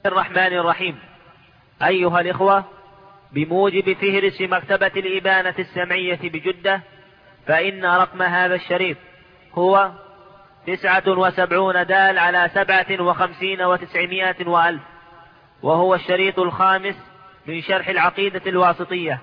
الرحمن الرحيم. أيها الإخوة، بموجب فهرس مكتبة الإبانة السمعية بجدة، فإن رقم هذا الشريط هو 79 دال على 57 و900 وألف، وهو الشريط الخامس من شرح العقيدة الواسطية.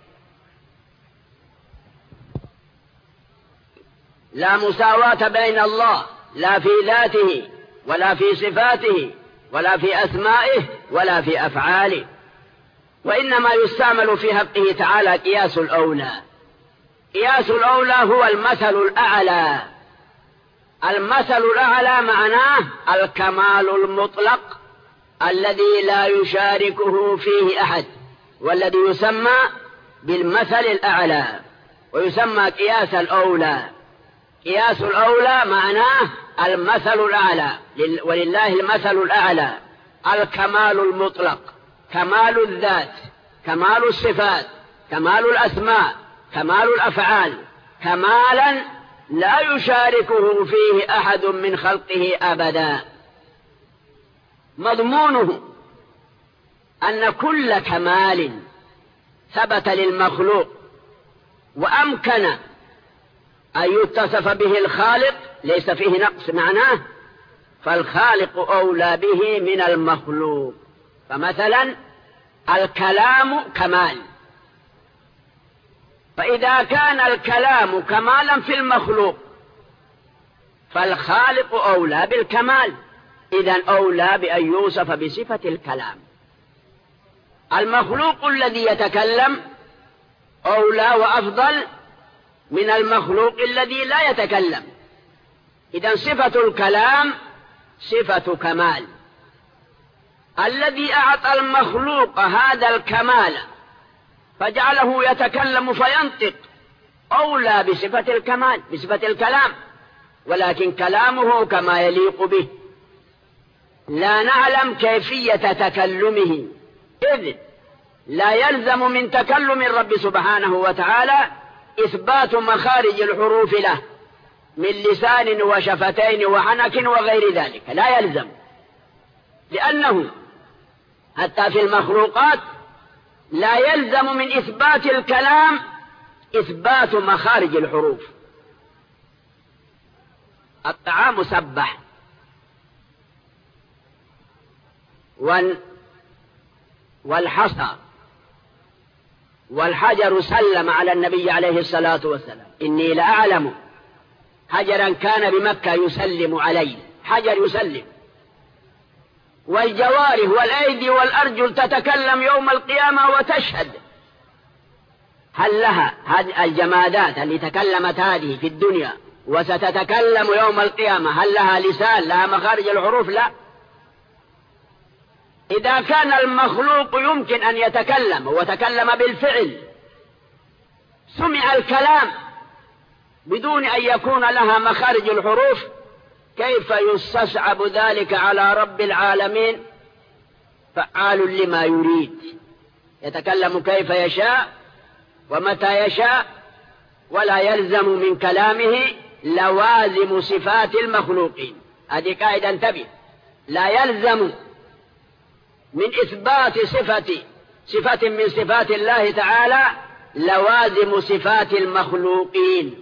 لا مساواة بين الله، لا في ذاته ولا في صفاته ولا في أسمائه ولا في أفعاله، وإنما يستعمل في حقه تعالى قياس الأولى. قياس الأولى هو المثل الأعلى. المثل الأعلى معناه الكمال المطلق الذي لا يشاركه فيه أحد، والذي يسمى بالمثل الأعلى ويسمى قياس الأولى. قياس الأولى معناه المثل الأعلى، ولله المثل الأعلى، الكمال المطلق، كمال الذات، كمال الصفات، كمال الأسماء، كمال الأفعال، كمالا لا يشاركه فيه أحد من خلقه أبدا. مضمونه أن كل كمال ثبت للمخلوق وأمكن أن يتصف به الخالق ليس فيه نقص، معناه فالخالق أولى به من المخلوق. فمثلا الكلام كمال، فإذا كان الكلام كمالا في المخلوق فالخالق أولى بالكمال، إذن أولى بأن يوصف بصفة الكلام. المخلوق الذي يتكلم أولى وأفضل من المخلوق الذي لا يتكلم. إذن صفة الكلام صفة كمال. الذي أعطى المخلوق هذا الكمال فجعله يتكلم فينطق أولى بصفة الكمال، بصفة الكلام، ولكن كلامه كما يليق به. لا نعلم كيفية تكلمه، إذ لا يلزم من تكلم الرب سبحانه وتعالى إثبات مخارج الحروف له من لسان وشفتين وحنك وغير ذلك، لا يلزم، لأنه حتى في المخلوقات لا يلزم من إثبات الكلام إثبات مخارج الحروف. الطعام سبح والحصى والحجر سلم على النبي عليه الصلاة والسلام. إني لأعلم حجرا كان بمكة يسلم عليه، حجر يسلم. والجوارح والأيدي والأرجل تتكلم يوم القيامة وتشهد. هل لها هذه الجمادات اللي تكلمت هذه في الدنيا وستتكلم يوم القيامة هل لها لسان، لها مخارج الحروف؟ لا. إذا كان المخلوق يمكن أن يتكلم وتكلم بالفعل، سمع الكلام بدون أن يكون لها مخارج الحروف، كيف يستصعب ذلك على رب العالمين فعال لما يريد، يتكلم كيف يشاء ومتى يشاء، ولا يلزم من كلامه لوازم صفات المخلوقين. هذه قاعدة انتبه، لا يلزم من إثبات صفة من صفات الله تعالى لوازم صفات المخلوقين.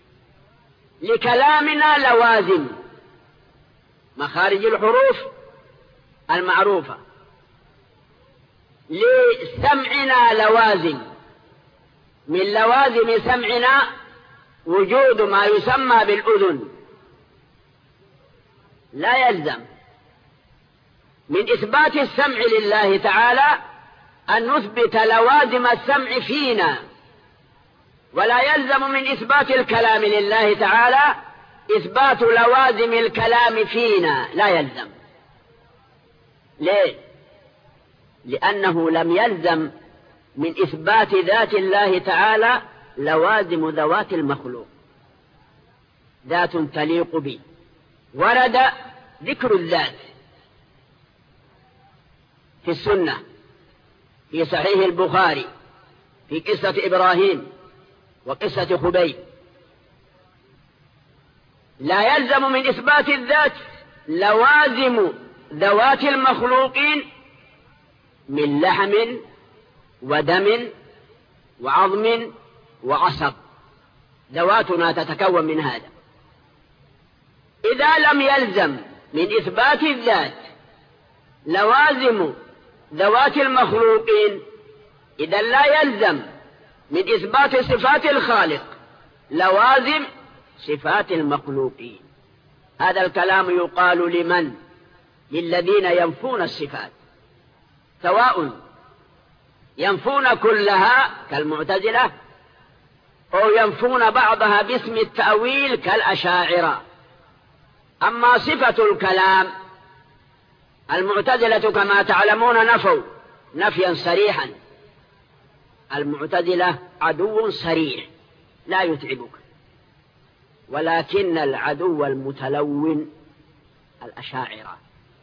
لكلامنا لوازم، مخارج الحروف المعروفة. لسمعنا لوازم، من لوازم سمعنا وجود ما يسمى بالأذن. لا يلزم من إثبات السمع لله تعالى أن نثبت لوازم السمع فينا، ولا يلزم من إثبات الكلام لله تعالى إثبات لوازم الكلام فينا، لا يلزم. ليه؟ لأنه لم يلزم من إثبات ذات الله تعالى لوازم ذوات المخلوق. ذات تليق به، ورد ذكر الذات في السنة في صحيح البخاري في قصة إبراهيم وقصة خبيب. لا يلزم من إثبات الذات لوازم ذوات المخلوقين من لحم ودم وعظم وعصب، ذواتنا تتكون من هذا. إذا لم يلزم من إثبات الذات لوازم ذوات المخلوقين، إذا لا يلزم من إثبات صفات الخالق لوازم صفات المخلوقين. هذا الكلام يقال لمن؟ للذين ينفون الصفات، سواء ينفون كلها كالمعتزلة أو ينفون بعضها باسم التأويل كالأشاعرة. أما صفة الكلام المعتزلة كما تعلمون نفوا نفيا صريحا. المعتزلة عدو صريح لا يتعبك، ولكن العدو المتلون الأشاعرة،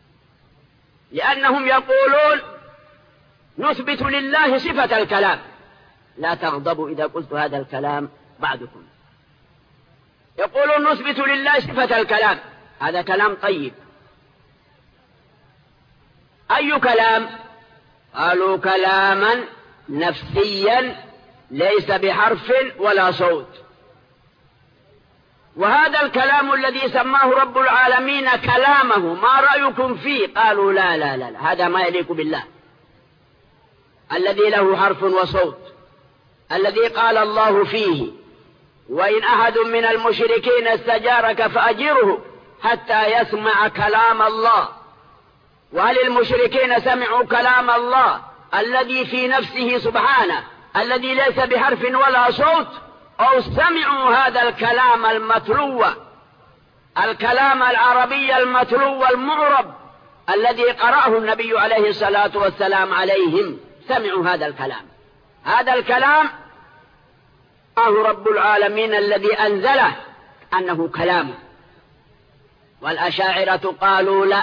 لأنهم يقولون نثبت لله صفة الكلام. لا تغضبوا إذا قلت هذا الكلام بعدكم. يقولون نثبت لله صفة الكلام، هذا كلام طيب. أي كلام؟ قالوا كلاما نفسيا ليس بحرف ولا صوت. وهذا الكلام الذي سماه رب العالمين كلامه ما رأيكم فيه؟ قالوا لا لا لا، هذا ما يليق بالله، الذي له حرف وصوت، الذي قال الله فيه وإن أحد من المشركين استجارك فأجره حتى يسمع كلام الله. وهل المشركين سمعوا كلام الله الذي في نفسه سبحانه الذي ليس بحرف ولا صوت، أو سمعوا هذا الكلام المتلو، الكلام العربي المتلو المعرب الذي قرأه النبي عليه الصلاة والسلام عليهم؟ سمعوا هذا الكلام. هذا الكلام الله رب العالمين الذي أنزله أنه كلامه. والأشاعرة قالوا لا،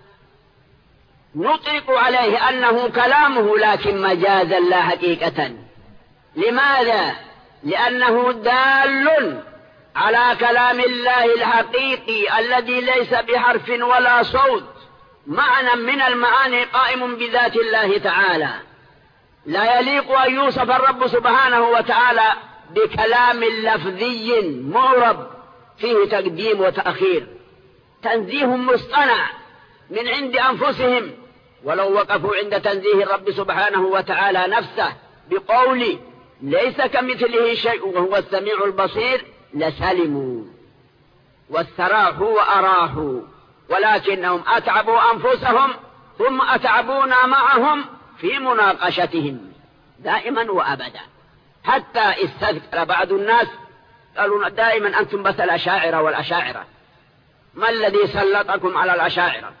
نطلق عليه أنه كلامه لكن مجازا لا حقيقة. لماذا؟ لأنه دال على كلام الله الحقيقي الذي ليس بحرف ولا صوت، معنى من المعاني قائم بذات الله تعالى. لا يليق أن يوصف الرب سبحانه وتعالى بكلام لفظي معرب فيه تقديم وتأخير، تنزيه مصطنع من عند أنفسهم. ولو وقفوا عند تنزيه الرب سبحانه وتعالى نفسه بقول ليس كمثله شيء وهو السميع البصير لسلموا واستراحوا وأراحوا، ولكنهم أتعبوا أنفسهم ثم أتعبونا معهم في مناقشتهم دائما وأبدا، حتى استذكر بعض الناس قالوا دائما أنتم بس الأشاعرة والأشاعرة. ما الذي سلطكم على الأشاعرة؟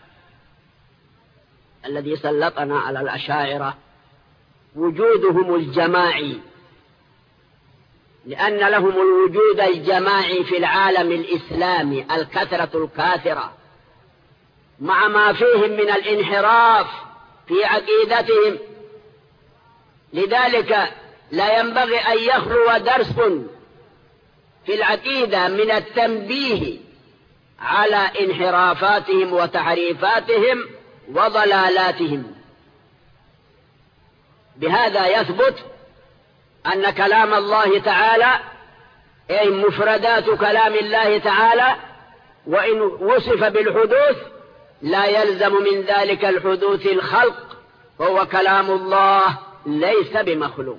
الذي سلطنا على الأشاعرة وجودهم الجماعي، لأن لهم الوجود الجماعي في العالم الإسلامي، الكثرة الكاثرة، مع ما فيهم من الانحراف في عقيدتهم. لذلك لا ينبغي أن يخلو درس في العقيدة من التنبيه على انحرافاتهم وتحريفاتهم وضلالاتهم. بهذا يثبت أن كلام الله تعالى أي مفردات كلام الله تعالى وإن وصف بالحدوث لا يلزم من ذلك الحدوث الخلق، فهو كلام الله ليس بمخلوق.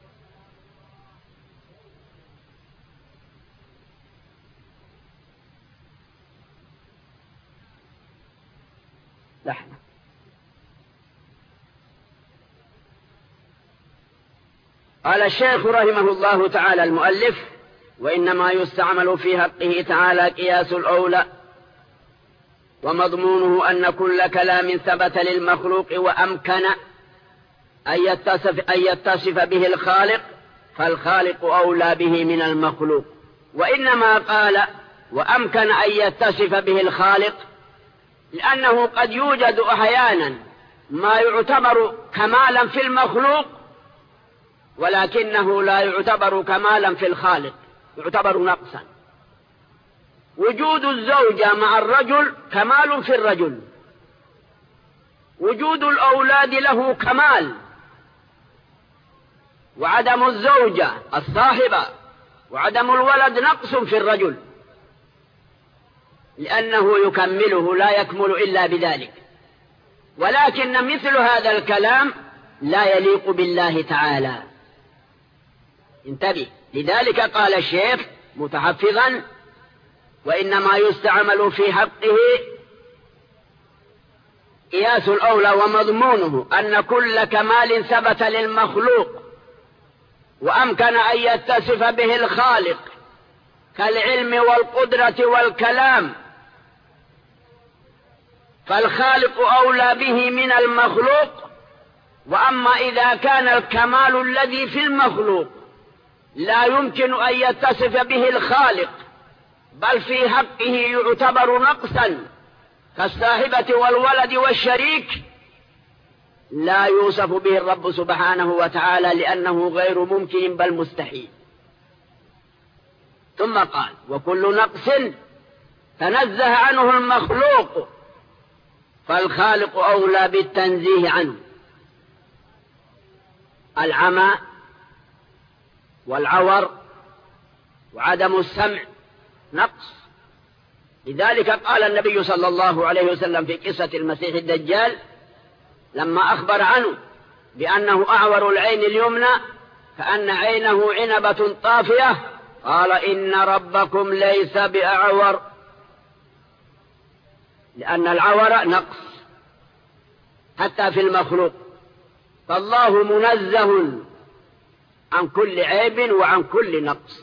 لحظة. قال الشيخ رحمه الله تعالى المؤلف: وإنما يستعمل في حقه تعالى قياس الأولى، ومضمونه أن كل كلام ثبت للمخلوق وأمكن أن يتصف به الخالق فالخالق أولى به من المخلوق. وإنما قال وأمكن أن يتصف به الخالق لأنه قد يوجد أحيانا ما يعتبر كمالا في المخلوق ولكنه لا يعتبر كمالا في الخالق، يعتبر نقصا. وجود الزوجة مع الرجل كمال في الرجل، وجود الأولاد له كمال، وعدم الزوجة الصاحبة وعدم الولد نقص في الرجل، لأنه يكمله، لا يكمل إلا بذلك. ولكن مثل هذا الكلام لا يليق بالله تعالى. انتبه، لذلك قال الشيخ متحفظا: وإنما يستعمل في حقه قياس الأولى ومضمونه أن كل كمال ثبت للمخلوق وأمكن أن يتصف به الخالق كالعلم والقدرة والكلام، فالخالق أولى به من المخلوق. وأما إذا كان الكمال الذي في المخلوق لا يمكن أن يتصف به الخالق، بل في حقه يعتبر نقصا كالصاحبة والولد والشريك، لا يوصف به الرب سبحانه وتعالى، لأنه غير ممكن بل مستحيل. ثم قال: وكل نقص تنزه عنه المخلوق فالخالق أولى بالتنزيه عنه. العمى والعور وعدم السمع نقص. لذلك قال النبي صلى الله عليه وسلم في قصة المسيح الدجال لما أخبر عنه بأنه أعور العين اليمنى كأن عينه عنبة طافية، قال: إن ربكم ليس بأعور، لأن العور نقص حتى في المخلوق، فالله منزه عن كل عيب وعن كل نقص.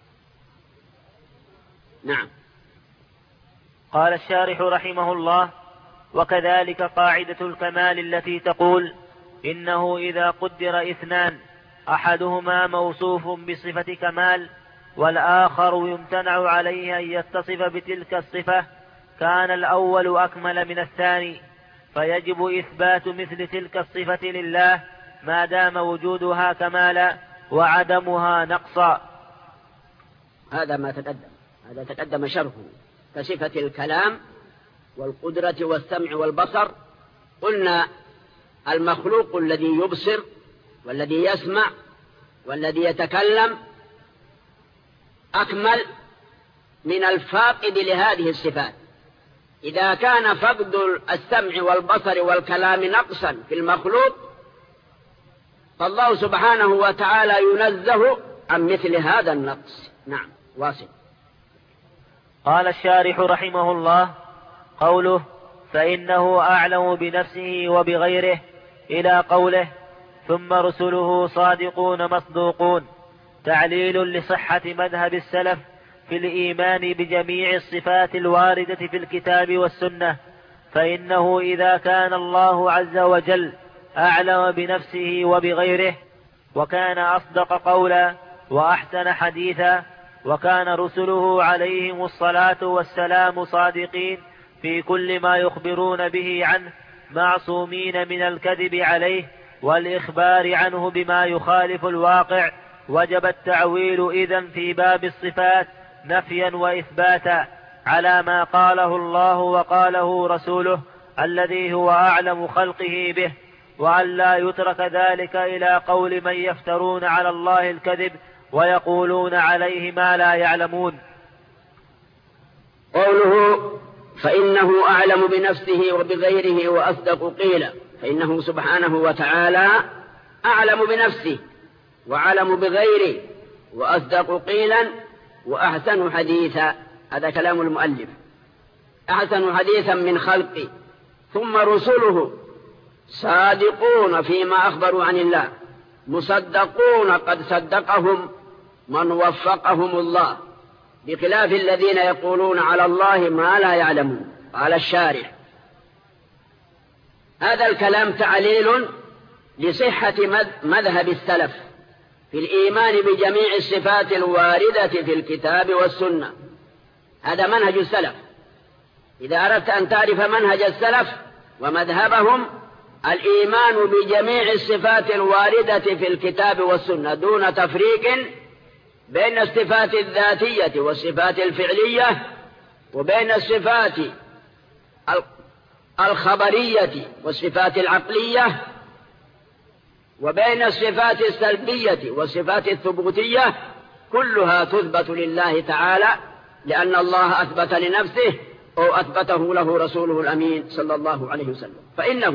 نعم. قال الشارح رحمه الله: وكذلك قاعدة الكمال التي تقول إنه إذا قدر اثنان أحدهما موصوف بصفة كمال والآخر يمتنع عليه أن يتصف بتلك الصفة كان الأول أكمل من الثاني، فيجب إثبات مثل تلك الصفة لله ما دام وجودها كمالا وعدمها نقصا. هذا ما تقدم شرحه كصفة الكلام والقدرة والسمع والبصر. قلنا المخلوق الذي يبصر والذي يسمع والذي يتكلم أكمل من الفاقد لهذه الصفات. إذا كان فقد السمع والبصر والكلام نقصا في المخلوق، فالله سبحانه وتعالى ينزه عن مثل هذا النقص. نعم، واصل. قال الشارح رحمه الله: قوله فإنه أعلم بنفسه وبغيره إلى قوله ثم رسله صادقون مصدوقون، تعليل لصحة مذهب السلف في الإيمان بجميع الصفات الواردة في الكتاب والسنة. فإنه إذا كان الله عز وجل أعلم بنفسه وبغيره وكان أصدق قولا وأحسن حديثا، وكان رسله عليهم الصلاة والسلام صادقين في كل ما يخبرون به عنه معصومين من الكذب عليه والإخبار عنه بما يخالف الواقع، وجب التعويل إذن في باب الصفات نفيا وإثباتا على ما قاله الله وقاله رسوله الذي هو أعلم خلقه به، وأن لا يترك ذلك إلى قول من يفترون على الله الكذب ويقولون عليه ما لا يعلمون. قوله فإنه أعلم بنفسه وبغيره وأصدق قيلا، فإنه سبحانه وتعالى أعلم بنفسه وأعلم بغيره وأصدق قيلا وأحسن حديثا. هذا كلام المؤلف، أحسن حديثا من خلقه. ثم رسله صادقون فيما أخبروا عن الله، مصدقون قد صدقهم من وفقهم الله، بخلاف الذين يقولون على الله ما لا يعلمون. قال الشارح: هذا الكلام تعليل لصحة مذهب السلف في الإيمان بجميع الصفات الواردة في الكتاب والسنة. هذا منهج السلف. إذا أردت أن تعرف منهج السلف ومذهبهم، الإيمان بجميع الصفات الواردة في الكتاب والسنة دون تفريق بين الصفات الذاتية والصفات الفعلية، وبين الصفات الخبرية والصفات العقلية، وبين الصفات السلبية والصفات الثبوتية، كلها تثبت لله تعالى، لأن الله أثبت لنفسه أو أثبته له رسوله الأمين صلى الله عليه وسلم. فإنه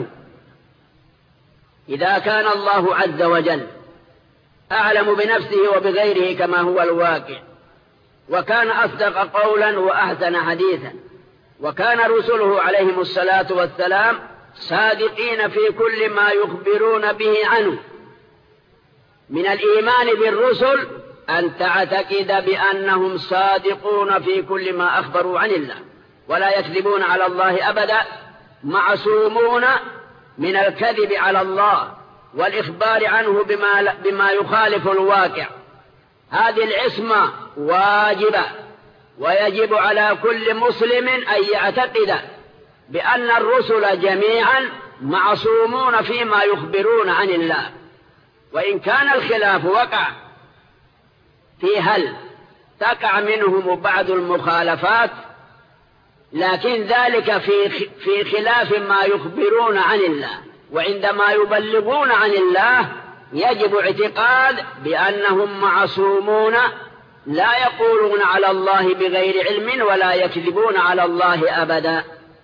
إذا كان الله عز وجل أعلم بنفسه وبغيره كما هو الواقع، وكان أصدق قولا وأحسن حديثا، وكان رسله عليهم الصلاة والسلام صادقين في كل ما يخبرون به عنه، من الإيمان بالرسل أن تعتقد بأنهم صادقون في كل ما أخبروا عن الله ولا يكذبون على الله أبدا، معصومون من الكذب على الله والإخبار عنه بما يخالف الواقع. هذه العصمة واجبة، ويجب على كل مسلم أن يعتقد بأن الرسل جميعا معصومون فيما يخبرون عن الله، وإن كان الخلاف وقع في هل تقع منهم بعض المخالفات، لكن ذلك في خلاف ما يخبرون عن الله، وعندما يبلغون عن الله يجب اعتقاد بأنهم معصومون، لا يقولون على الله بغير علم ولا يكذبون على الله أبدا.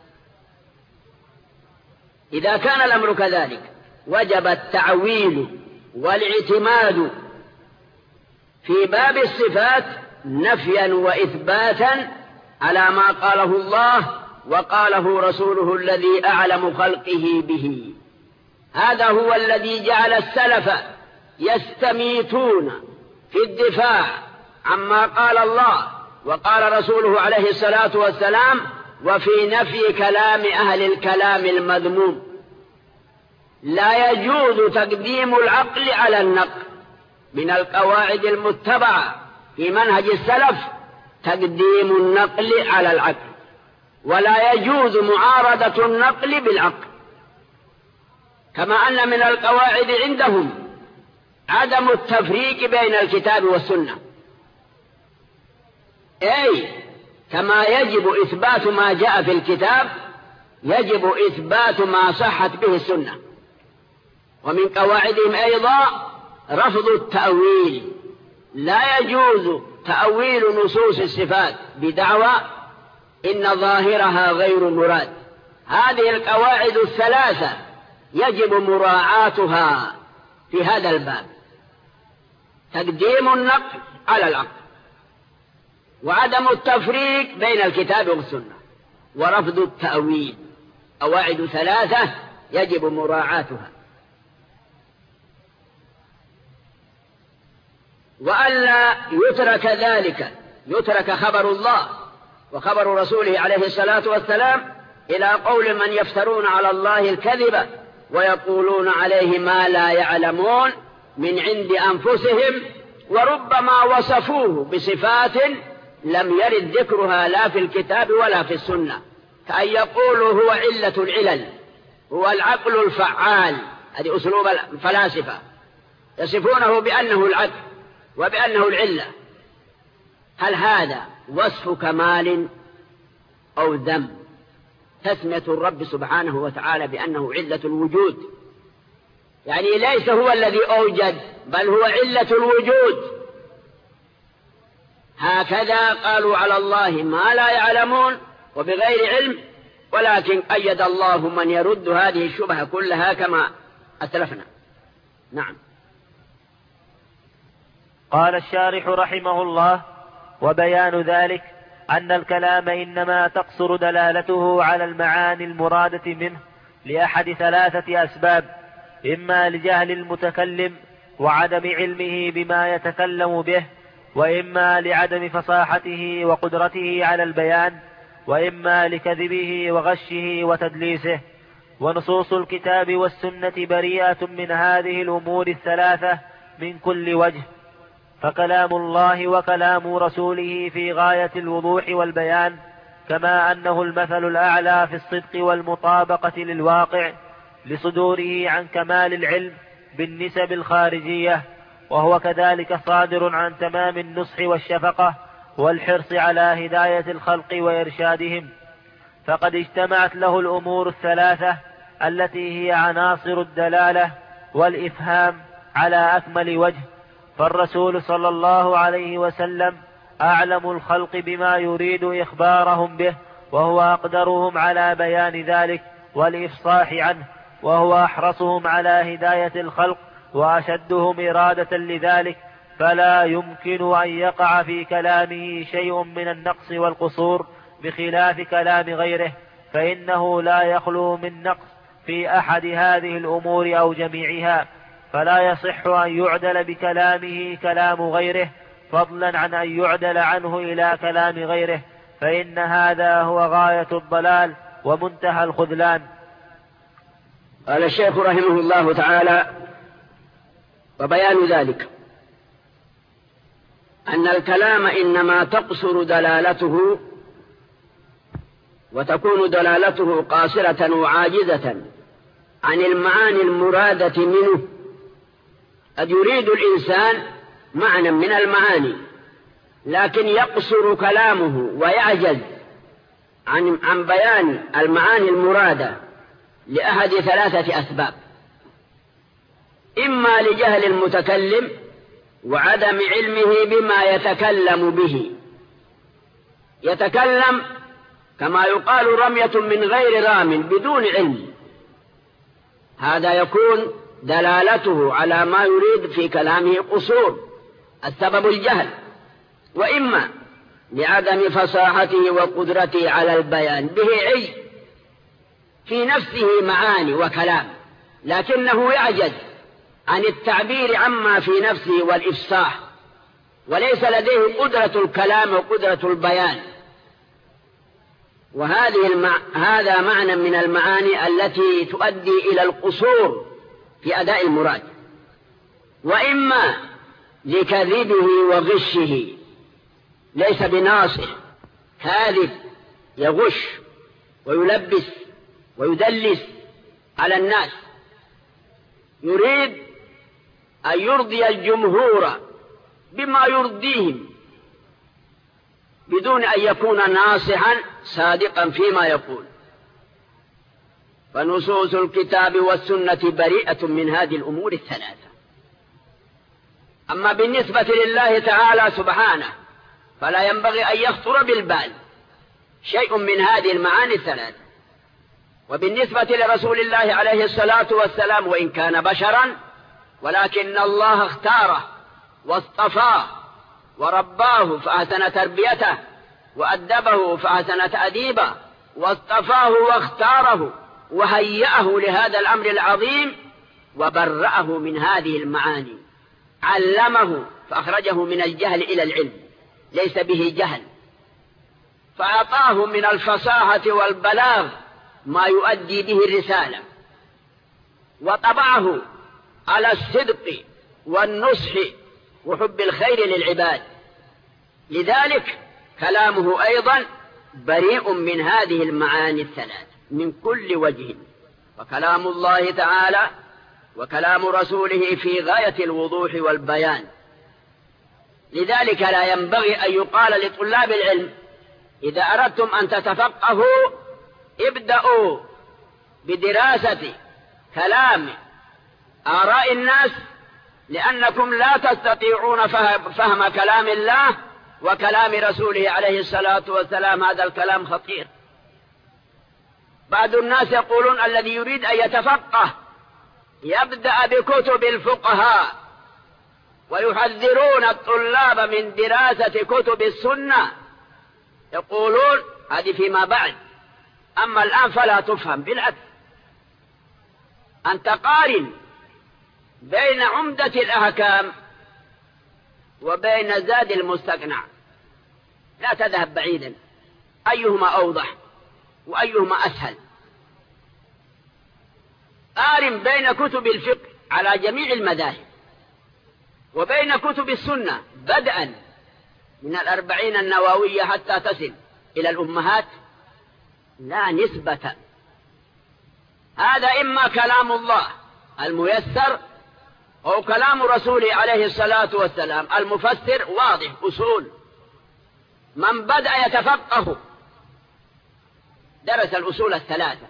إذا كان الأمر كذلك وجب التعويل والاعتماد في باب الصفات نفيا وإثباتا على ما قاله الله وقاله رسوله الذي أعلم خلقه به. هذا هو الذي جعل السلف يستميتون في الدفاع عما قال الله وقال رسوله عليه الصلاة والسلام، وفي نفي كلام أهل الكلام المذموم. لا يجوز تقديم العقل على النقل، من القواعد المتبعة في منهج السلف تقديم النقل على العقل، ولا يجوز معارضة النقل بالعقل. كما أن من القواعد عندهم عدم التفريق بين الكتاب والسنة، أي كما يجب إثبات ما جاء في الكتاب يجب إثبات ما صحت به السنة. ومن قواعدهم أيضا رفض التأويل، لا يجوز تأويل نصوص الصفات بدعوى إن ظاهرها غير مراد. هذه القواعد الثلاثة يجب مراعاتها في هذا الباب: تقديم النقل على العقل، وعدم التفريق بين الكتاب والسنة، ورفض التأويل. قواعد ثلاثة يجب مراعاتها. وألا يترك ذلك، يترك خبر الله وخبر رسوله عليه الصلاة والسلام إلى قول من يفترون على الله الكذب ويقولون عليه ما لا يعلمون من عند أنفسهم، وربما وصفوه بصفات لم يرد ذكرها لا في الكتاب ولا في السنة، كأن يقولوا هو علة العلل، هو العقل الفعال. هذه أسلوب الفلاسفة، يصفونه بأنه العقل وبأنه العلة. هل هذا وصف كمال أو ذم؟ تسمية الرب سبحانه وتعالى بأنه علة الوجود، يعني ليس هو الذي أوجد بل هو علة الوجود. هكذا قالوا على الله ما لا يعلمون وبغير علم، ولكن قيد الله من يرد هذه الشبهة كلها كما أسلفنا. نعم. قال الشارح رحمه الله: وبيان ذلك أن الكلام إنما تقصر دلالته على المعاني المرادة منه لأحد ثلاثة أسباب: إما لجهل المتكلم وعدم علمه بما يتكلم به، وإما لعدم فصاحته وقدرته على البيان، وإما لكذبه وغشه وتدليسه. ونصوص الكتاب والسنة بريئة من هذه الأمور الثلاثة من كل وجه، فكلام الله وكلام رسوله في غاية الوضوح والبيان، كما أنه المثل الأعلى في الصدق والمطابقة للواقع لصدوره عن كمال العلم بالنسب الخارجية، وهو كذلك صادر عن تمام النصح والشفقة والحرص على هداية الخلق وإرشادهم. فقد اجتمعت له الأمور الثلاثة التي هي عناصر الدلالة والإفهام على أكمل وجه. فالرسول صلى الله عليه وسلم أعلم الخلق بما يريد إخبارهم به، وهو أقدرهم على بيان ذلك والإفصاح عنه، وهو أحرصهم على هداية الخلق وأشدهم إرادة لذلك، فلا يمكن أن يقع في كلامه شيء من النقص والقصور بخلاف كلام غيره، فإنه لا يخلو من نقص في أحد هذه الأمور أو جميعها، فلا يصح أن يعدل بكلامه كلام غيره، فضلا عن أن يعدل عنه إلى كلام غيره، فإن هذا هو غاية الضلال ومنتهى الخذلان. قال الشيخ رحمه الله تعالى: وبيان ذلك أن الكلام إنما تقصر دلالته وتكون دلالته قاصرة وعاجزة عن المعاني المرادة منه. قد يريد الإنسان معنى من المعاني لكن يقصر كلامه ويعجز عن بيان المعاني المرادة لأحد ثلاثة أسباب: إما لجهل المتكلم وعدم علمه بما يتكلم به، يتكلم كما يقال رمية من غير رام بدون علم، هذا يكون دلالته على ما يريد في كلامه قصور، السبب الجهل. وإما لعدم فصاحته وقدرته على البيان، به علم في نفسه معاني وكلام لكنه يعجز عن التعبير عما في نفسه والإفصاح، وليس لديه قدرة الكلام وقدرة البيان، هذا معنى من المعاني التي تؤدي إلى القصور في أداء المراد. وإما لكذبه وغشه، ليس بناصح، كاذب يغش ويلبس ويدلس على الناس، يريد أن يرضي الجمهور بما يرضيهم بدون أن يكون ناصحا صادقا فيما يقول. فنصوص الكتاب والسنة بريئة من هذه الأمور الثلاثة. أما بالنسبة لله تعالى سبحانه فلا ينبغي أن يخطر بالبال شيء من هذه المعاني الثلاثة. وبالنسبة لرسول الله عليه الصلاة والسلام وإن كان بشرا ولكن الله اختاره واصطفاه ورباه فأحسن تربيته وأدبه فأحسن تأديبه واصطفاه واختاره وهيأه لهذا الأمر العظيم وبرأه من هذه المعاني، علمه فأخرجه من الجهل إلى العلم، ليس به جهل، فأعطاه من الفصاحة والبلاغ ما يؤدي به الرسالة، وطبعه على الصدق والنصح وحب الخير للعباد. لذلك كلامه أيضا بريء من هذه المعاني الثلاث من كل وجه. وكلام الله تعالى وكلام رسوله في غاية الوضوح والبيان. لذلك لا ينبغي أن يقال لطلاب العلم: إذا أردتم أن تتفقهوا ابدأوا بدراسة كلام آراء الناس، لأنكم لا تستطيعون فهم كلام الله وكلام رسوله عليه الصلاة والسلام. هذا الكلام خطير. بعض الناس يقولون الذي يريد أن يتفقه يبدأ بكتب الفقهاء، ويحذرون الطلاب من دراسة كتب السنة، يقولون هذه فيما بعد، أما الآن فلا تفهم. بالعكس، أن تقارن بين عمدة الأحكام وبين زاد المستقنع، لا تذهب بعيدا، أيهما أوضح وأيهما أسهل. قارن بين كتب الفقه على جميع المذاهب وبين كتب السنة بدءا من 40 النووية حتى تصل إلى الأمهات، لا نسبة. هذا إما كلام الله الميسر أو كلام رسوله عليه الصلاة والسلام المفسر واضح أصول. من بدأ يتفقه درس الأصول الثلاثة،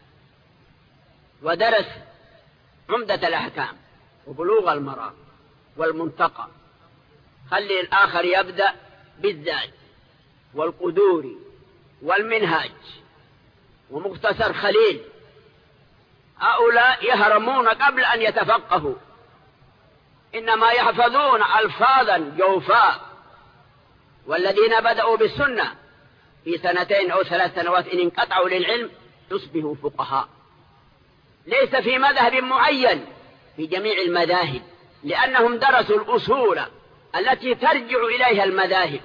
ودرس عمدة الأحكام وبلوغ المرام والمنتقى. خلي الآخر يبدأ بالذات والقدوري والمنهاج ومختصر خليل. هؤلاء يهرمون قبل أن يتفقهوا، إنما يحفظون ألفاظا جوفاء. والذين بدأوا بالسنة في 2 أو 3 سنوات إن انقطعوا للعلم يصبحوا فقهاء، ليس في مذهب معين، في جميع المذاهب، لأنهم درسوا الأصول التي ترجع إليها المذاهب.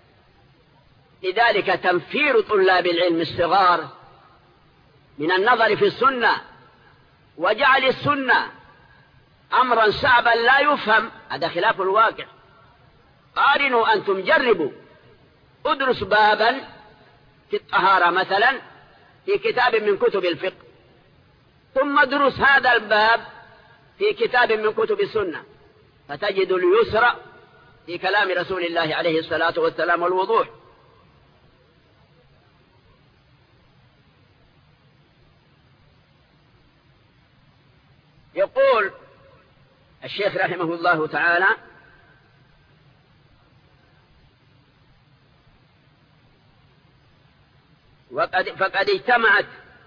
لذلك تنفير طلاب العلم الصغار من النظر في السنة وجعل السنة أمرا صعبا لا يفهم، هذا خلاف الواقع. قارنوا أنتم، جربوا، ادرس بابا في الطهارة مثلا في كتاب من كتب الفقه، ثم ادرس هذا الباب في كتاب من كتب السنة، فتجد اليسر في كلام رسول الله عليه الصلاة والسلام والوضوح. يقول الشيخ رحمه الله تعالى: فقد اجتمعت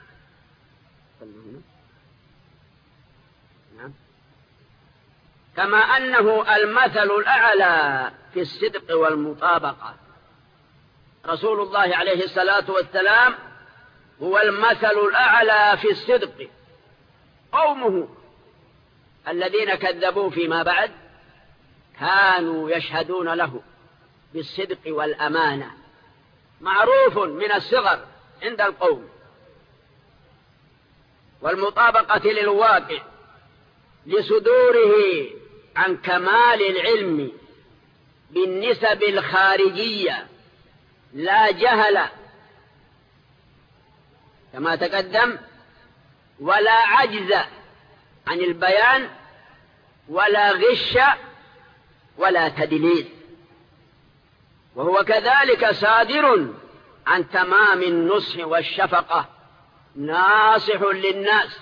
كما أنه المثل الأعلى في الصدق والمطابقة. رسول الله عليه الصلاة والسلام هو المثل الأعلى في الصدق. قومه الذين كذبوا فيما بعد كانوا يشهدون له بالصدق والأمانة، معروف من الصغر عند القوم، والمطابقة للواقع، لصدوره عن كمال العلم بالنسب الخارجية، لا جهل كما تقدم، ولا عجز عن البيان، ولا غش، ولا تدليس. وهو كذلك صادر عن تمام النصح والشفقة، ناصح للناس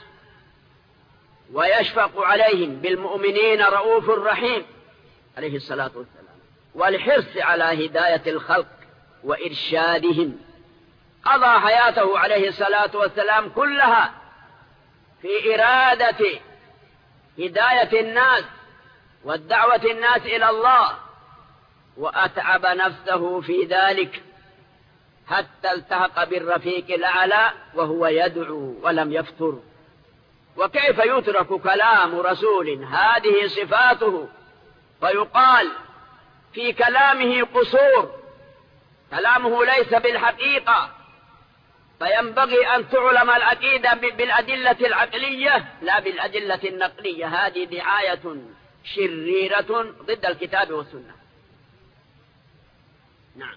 ويشفق عليهم، بالمؤمنين رؤوف رحيم عليه الصلاة والسلام، والحرص على هداية الخلق وإرشادهم. قضى حياته عليه الصلاة والسلام كلها في إرادة هداية الناس والدعوة الناس إلى الله، وأتعب نفسه في ذلك حتى التحق بالرفيق الأعلى وهو يدعو ولم يفتر. وكيف يترك كلام رسول هذه صفاته ويقال في كلامه قصور؟ كلامه ليس بالحقيقة، فينبغي أن تعلم العقيدة بالأدلة العقلية لا بالأدلة النقلية. هذه دعاية شريرة ضد الكتاب والسنة. نعم.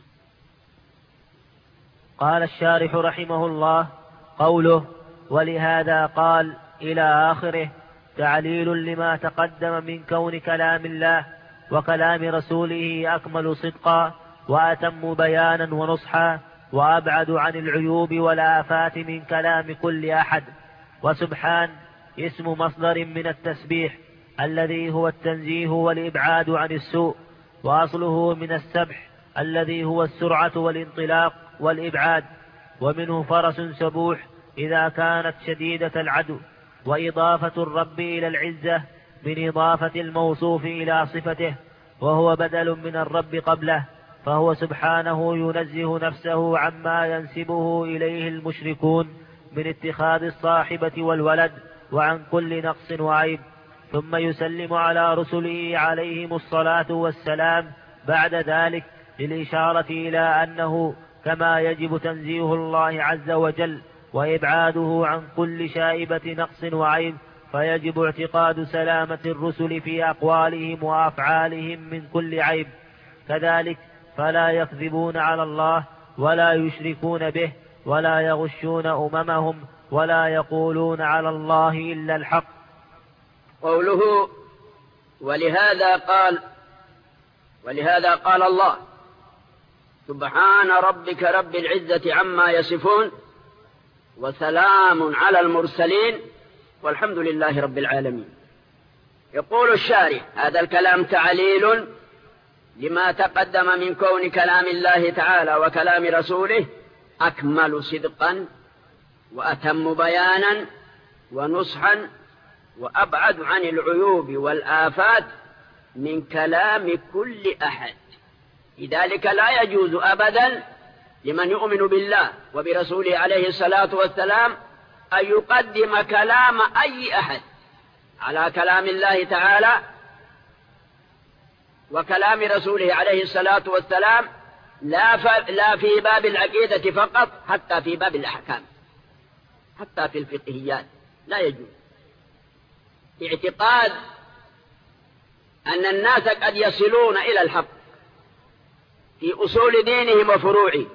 قال الشارح رحمه الله: قوله ولهذا قال إلى آخره تعليل لما تقدم من كون كلام الله وكلام رسوله أكمل صدقا وأتم بيانا ونصحا وأبعد عن العيوب والآفات من كلام كل أحد. وسبحان اسم مصدر من التسبيح الذي هو التنزيه والإبعاد عن السوء، وأصله من السبح الذي هو السرعة والانطلاق والإبعاد، ومنه فرس سبوح إذا كانت شديدة العدو. وإضافة الرب إلى العزة من إضافة الموصوف إلى صفته، وهو بدل من الرب قبله، فهو سبحانه ينزه نفسه عما ينسبه إليه المشركون من اتخاذ الصاحبة والولد وعن كل نقص وعيب. ثم يسلم على رسله عليهم الصلاة والسلام بعد ذلك للإشارة إلى أنه كما يجب تنزيه الله عز وجل وإبعاده عن كل شائبة نقص وعيب، فيجب اعتقاد سلامة الرسل في أقوالهم وأفعالهم من كل عيب. كذلك فلا يكذبون على الله ولا يشركون به ولا يغشون أممهم ولا يقولون على الله إلا الحق. قوله ولهذا قال الله: سبحان ربك رب العزة عما يصفون وسلام على المرسلين والحمد لله رب العالمين. يقول الشارح: هذا الكلام تعليل لما تقدم من كون كلام الله تعالى وكلام رسوله أكمل صدقا وأتم بيانا ونصحا وأبعد عن العيوب والآفات من كلام كل أحد. لذلك لا يجوز أبدا لمن يؤمن بالله وبرسوله عليه الصلاة والسلام أن يقدم كلام أي أحد على كلام الله تعالى وكلام رسوله عليه الصلاة والسلام، لا في باب العقيدة فقط، حتى في باب الأحكام، حتى في الفقهيات لا يجوز. اعتقاد أن الناس قد يصلون إلى الحق في أصول دينهم وفروعه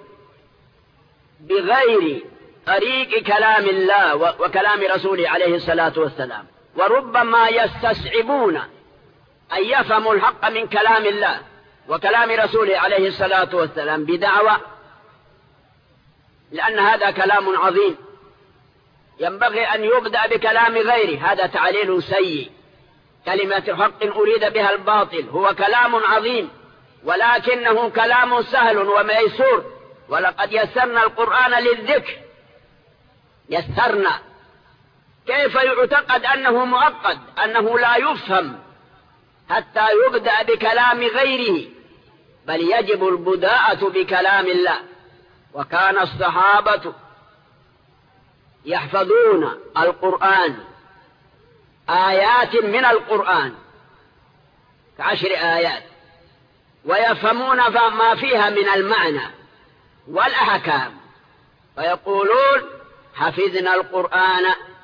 بغير طريق كلام الله وكلام رسوله عليه الصلاة والسلام، وربما يستصعبون أن يفهموا الحق من كلام الله وكلام رسوله عليه الصلاة والسلام بدعوى، لأن هذا كلام عظيم ينبغي أن يبدأ بكلام غيره. هذا تعليل سيء. كلمة حق أريد بها الباطل. هو كلام عظيم ولكنه كلام سهل وميسور، ولقد يسرنا القرآن للذكر. يسرنا، كيف يعتقد أنه معقد، أنه لا يفهم حتى يبدأ بكلام غيره؟ بل يجب البداءة بكلام الله. وكان الصحابة يحفظون القرآن، آيات من القرآن ك10 آيات، ويفهمون ما فيها من المعنى والأحكام، فيقولون: حفظنا القرآن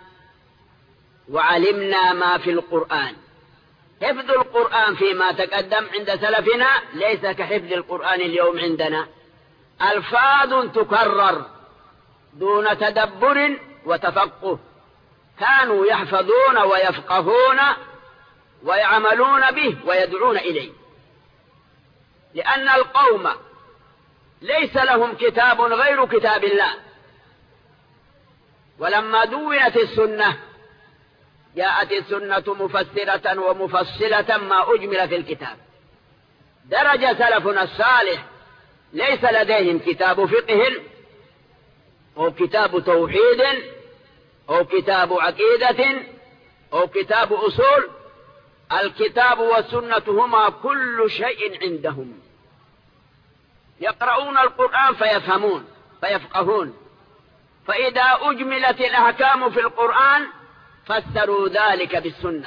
وعلمنا ما في القرآن. حفظ القرآن فيما تقدم عند سلفنا ليس كحفظ القرآن اليوم عندنا. ألفاظ تكرر دون تدبر وتفقه. كانوا يحفظون ويفقهون ويعملون به ويدعون إليه، لأن القوم ليس لهم كتاب غير كتاب الله. ولما دونت السنة جاءت السنة مفسرة ومفصلة ما أجمل في الكتاب. درج سلفنا الصالح ليس لديهم كتاب فقه أو كتاب توحيد أو كتاب عقيدة أو كتاب أصول. الكتاب والسنة هما كل شيء عندهم. يقرؤون القرآن فيفهمون فيفقهون، فإذا أجملت الأحكام في القرآن فسروا ذلك بالسنة.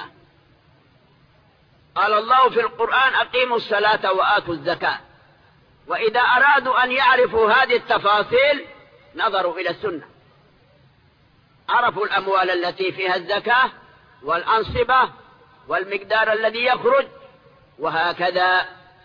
قال الله في القرآن: أقيموا الصلاة وآتوا الزكاة. وإذا أرادوا أن يعرفوا هذه التفاصيل نظروا إلى السنة، عرفوا الأموال التي فيها الزكاة والأنصبة والمقدار الذي يخرج، وهكذا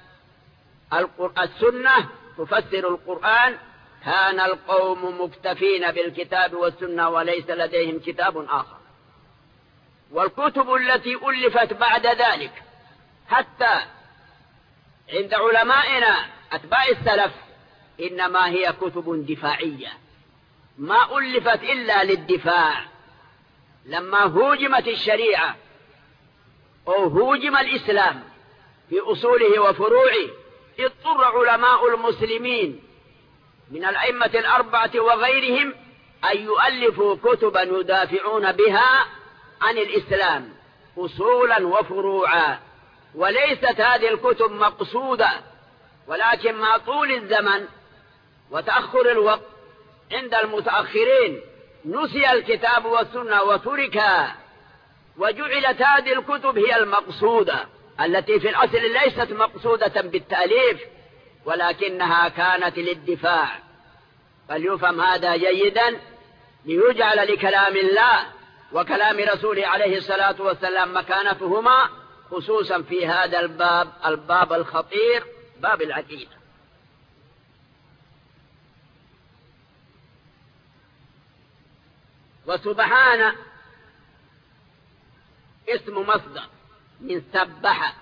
السنة تفسر القرآن. كان القوم مكتفين بالكتاب والسنة وليس لديهم كتاب آخر. والكتب التي ألفت بعد ذلك حتى عند علمائنا أتباع السلف إنما هي كتب دفاعية، ما ألفت إلا للدفاع. لما هوجمت الشريعة أو هوجم الإسلام في أصوله وفروعه اضطر علماء المسلمين من الأئمة الأربعة وغيرهم أن يؤلفوا كتبا يدافعون بها عن الإسلام أصولا وفروعا. وليست هذه الكتب مقصودة، ولكن مع طول الزمن وتأخر الوقت عند المتأخرين نسي الكتاب والسنة وتركا، وجعلت هذه الكتب هي المقصودة، التي في الأصل ليست مقصودة بالتأليف ولكنها كانت للدفاع. فليفهم هذا جيدا ليجعل لكلام الله وكلام رسوله عليه الصلاة والسلام مكانتهما، خصوصا في هذا الباب الخطير، باب العقيدة. وسبحان اسم مصدر من سبح.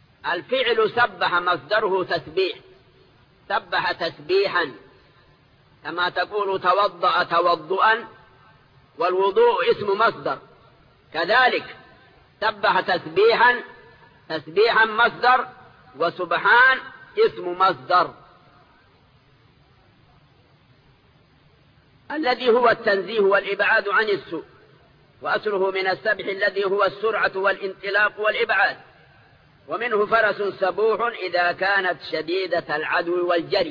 الفعل سبح مصدره تسبيح، سبح تسبيحا، كما تقول توضأ توضؤا، والوضوء اسم مصدر، كذلك سبح تسبيحا مصدر، وسبحان اسم مصدر، الذي هو التنزيه والإبعاد عن السوء، وأصله من السبح الذي هو السرعة والانطلاق والإبعاد، ومنه فرس سبوح إذا كانت شديدة العدو والجري.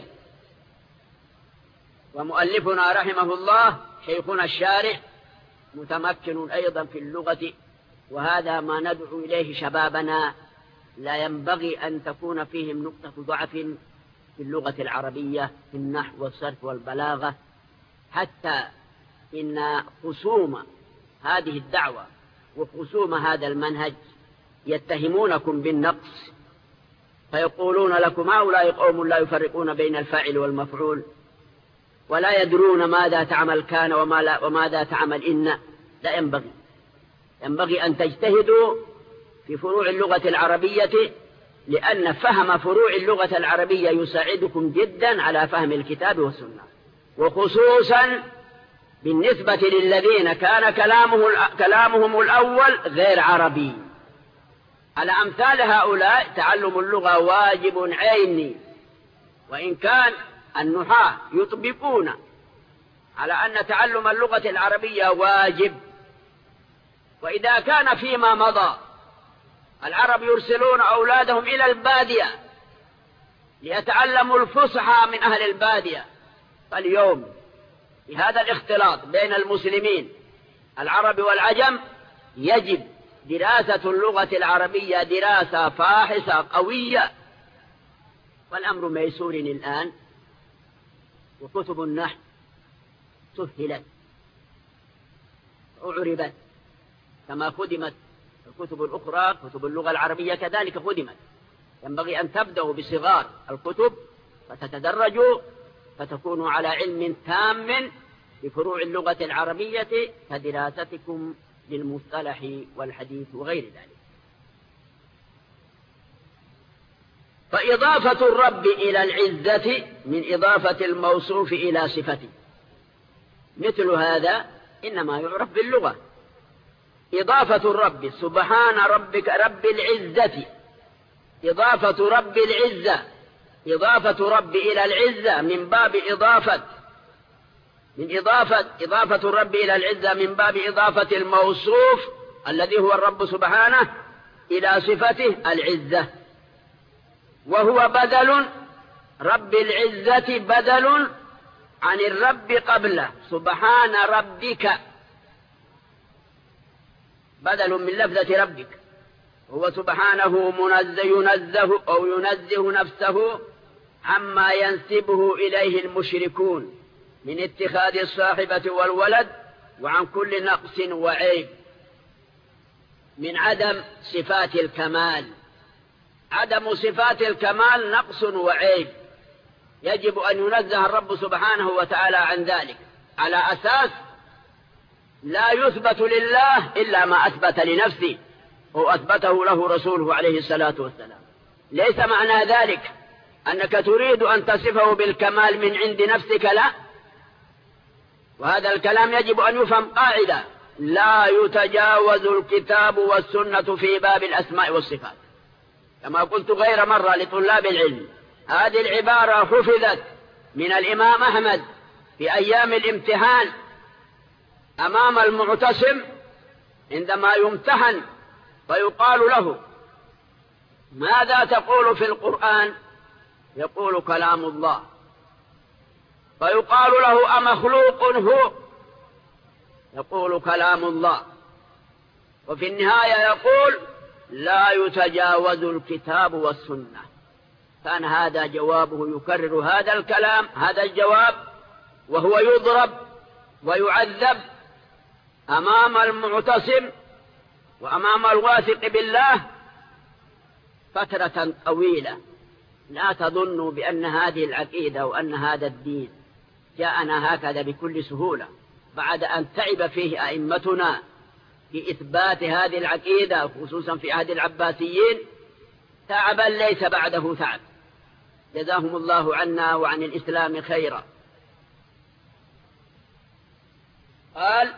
ومؤلفنا رحمه الله شيخنا الشارع متمكن أيضا في اللغة، وهذا ما ندعو إليه شبابنا، لا ينبغي أن تكون فيهم نقطة ضعف في اللغة العربية في النحو والصرف والبلاغة، حتى إن خصوم هذه الدعوة وخصوم هذا المنهج يتهمونكم بالنقص، فيقولون لكم هؤلاء قوم لا يفرقون بين الفاعل والمفعول، ولا يدرون ماذا تعمل كان وماذا تعمل إن. لا ينبغي أن تجتهدوا في فروع اللغة العربية، لأن فهم فروع اللغة العربية يساعدكم جدا على فهم الكتاب والسنة، وخصوصا بالنسبة للذين كان كلامهم الأول غير عربي. على أمثال هؤلاء تعلم اللغة واجب عيني، وإن كان النحاة يطبقون على أن تعلم اللغة العربية واجب. وإذا كان فيما مضى العرب يرسلون أولادهم إلى البادية ليتعلموا الفصحى من أهل البادية، فاليوم بهذا الاختلاط بين المسلمين العرب والعجم يجب دراسة اللغة العربية دراسة فاحصة قوية، والأمر ميسور الآن، وكتب النحو سهلت وعربت كما خدمت الكتب الأخرى، كتب اللغة العربية كذلك خدمت. ينبغي أن تبدأوا بصغار الكتب فتتدرجوا فتكونوا على علم تام بفروع اللغة العربية كدراستكم للمصطلح والحديث وغير ذلك. فإضافة الرب إلى العزة من إضافة الموصوف إلى صفته، مثل هذا إنما يعرف باللغة. إضافة الرب سبحان ربك رب العزة، إضافة رب العزة، إضافة رب إلى العزة من باب إضافة الرب إلى العزة من باب إضافة الموصوف الذي هو الرب سبحانه إلى صفته العزة، وهو بدل رب العزة، بدل عن الرب قبله سبحان ربك، بدل من لفظة ربك. هو سبحانه ينزه أو ينزه نفسه عما ينسبه إليه المشركون من اتخاذ الصاحبة والولد، وعن كل نقص وعيب من عدم صفات الكمال. عدم صفات الكمال نقص وعيب، يجب أن ينزه الرب سبحانه وتعالى عن ذلك، على أساس لا يثبت لله إلا ما أثبت لنفسه وأثبته له رسوله عليه الصلاة والسلام. ليس معنى ذلك أنك تريد أن تصفه بالكمال من عند نفسك، لا. وهذا الكلام يجب أن يفهم قاعدة: لا يتجاوز الكتاب والسنة في باب الأسماء والصفات. كما قلت غير مرة لطلاب العلم، هذه العبارة حفظت من الإمام أحمد في أيام الامتحان أمام المعتصم عندما يمتحن فيقال له: ماذا تقول في القرآن؟ يقول: كلام الله. فيقال له: أمخلوق هو؟ يقول: كلام الله. وفي النهاية يقول: لا يتجاوز الكتاب والسنة. كان هذا جوابه، يكرر هذا الكلام، هذا الجواب، وهو يضرب ويعذب أمام المعتصم وأمام الواثق بالله فترة طويلة. لا تظنوا بأن هذه العقيدة وأن هذا الدين جاءنا هكذا بكل سهولة، بعد أن تعب فيه أئمتنا في إثبات هذه العقيدة خصوصا في عهد العباسيين تعبا ليس بعده تعب، جزاهم الله عنا وعن الإسلام خيرا. قال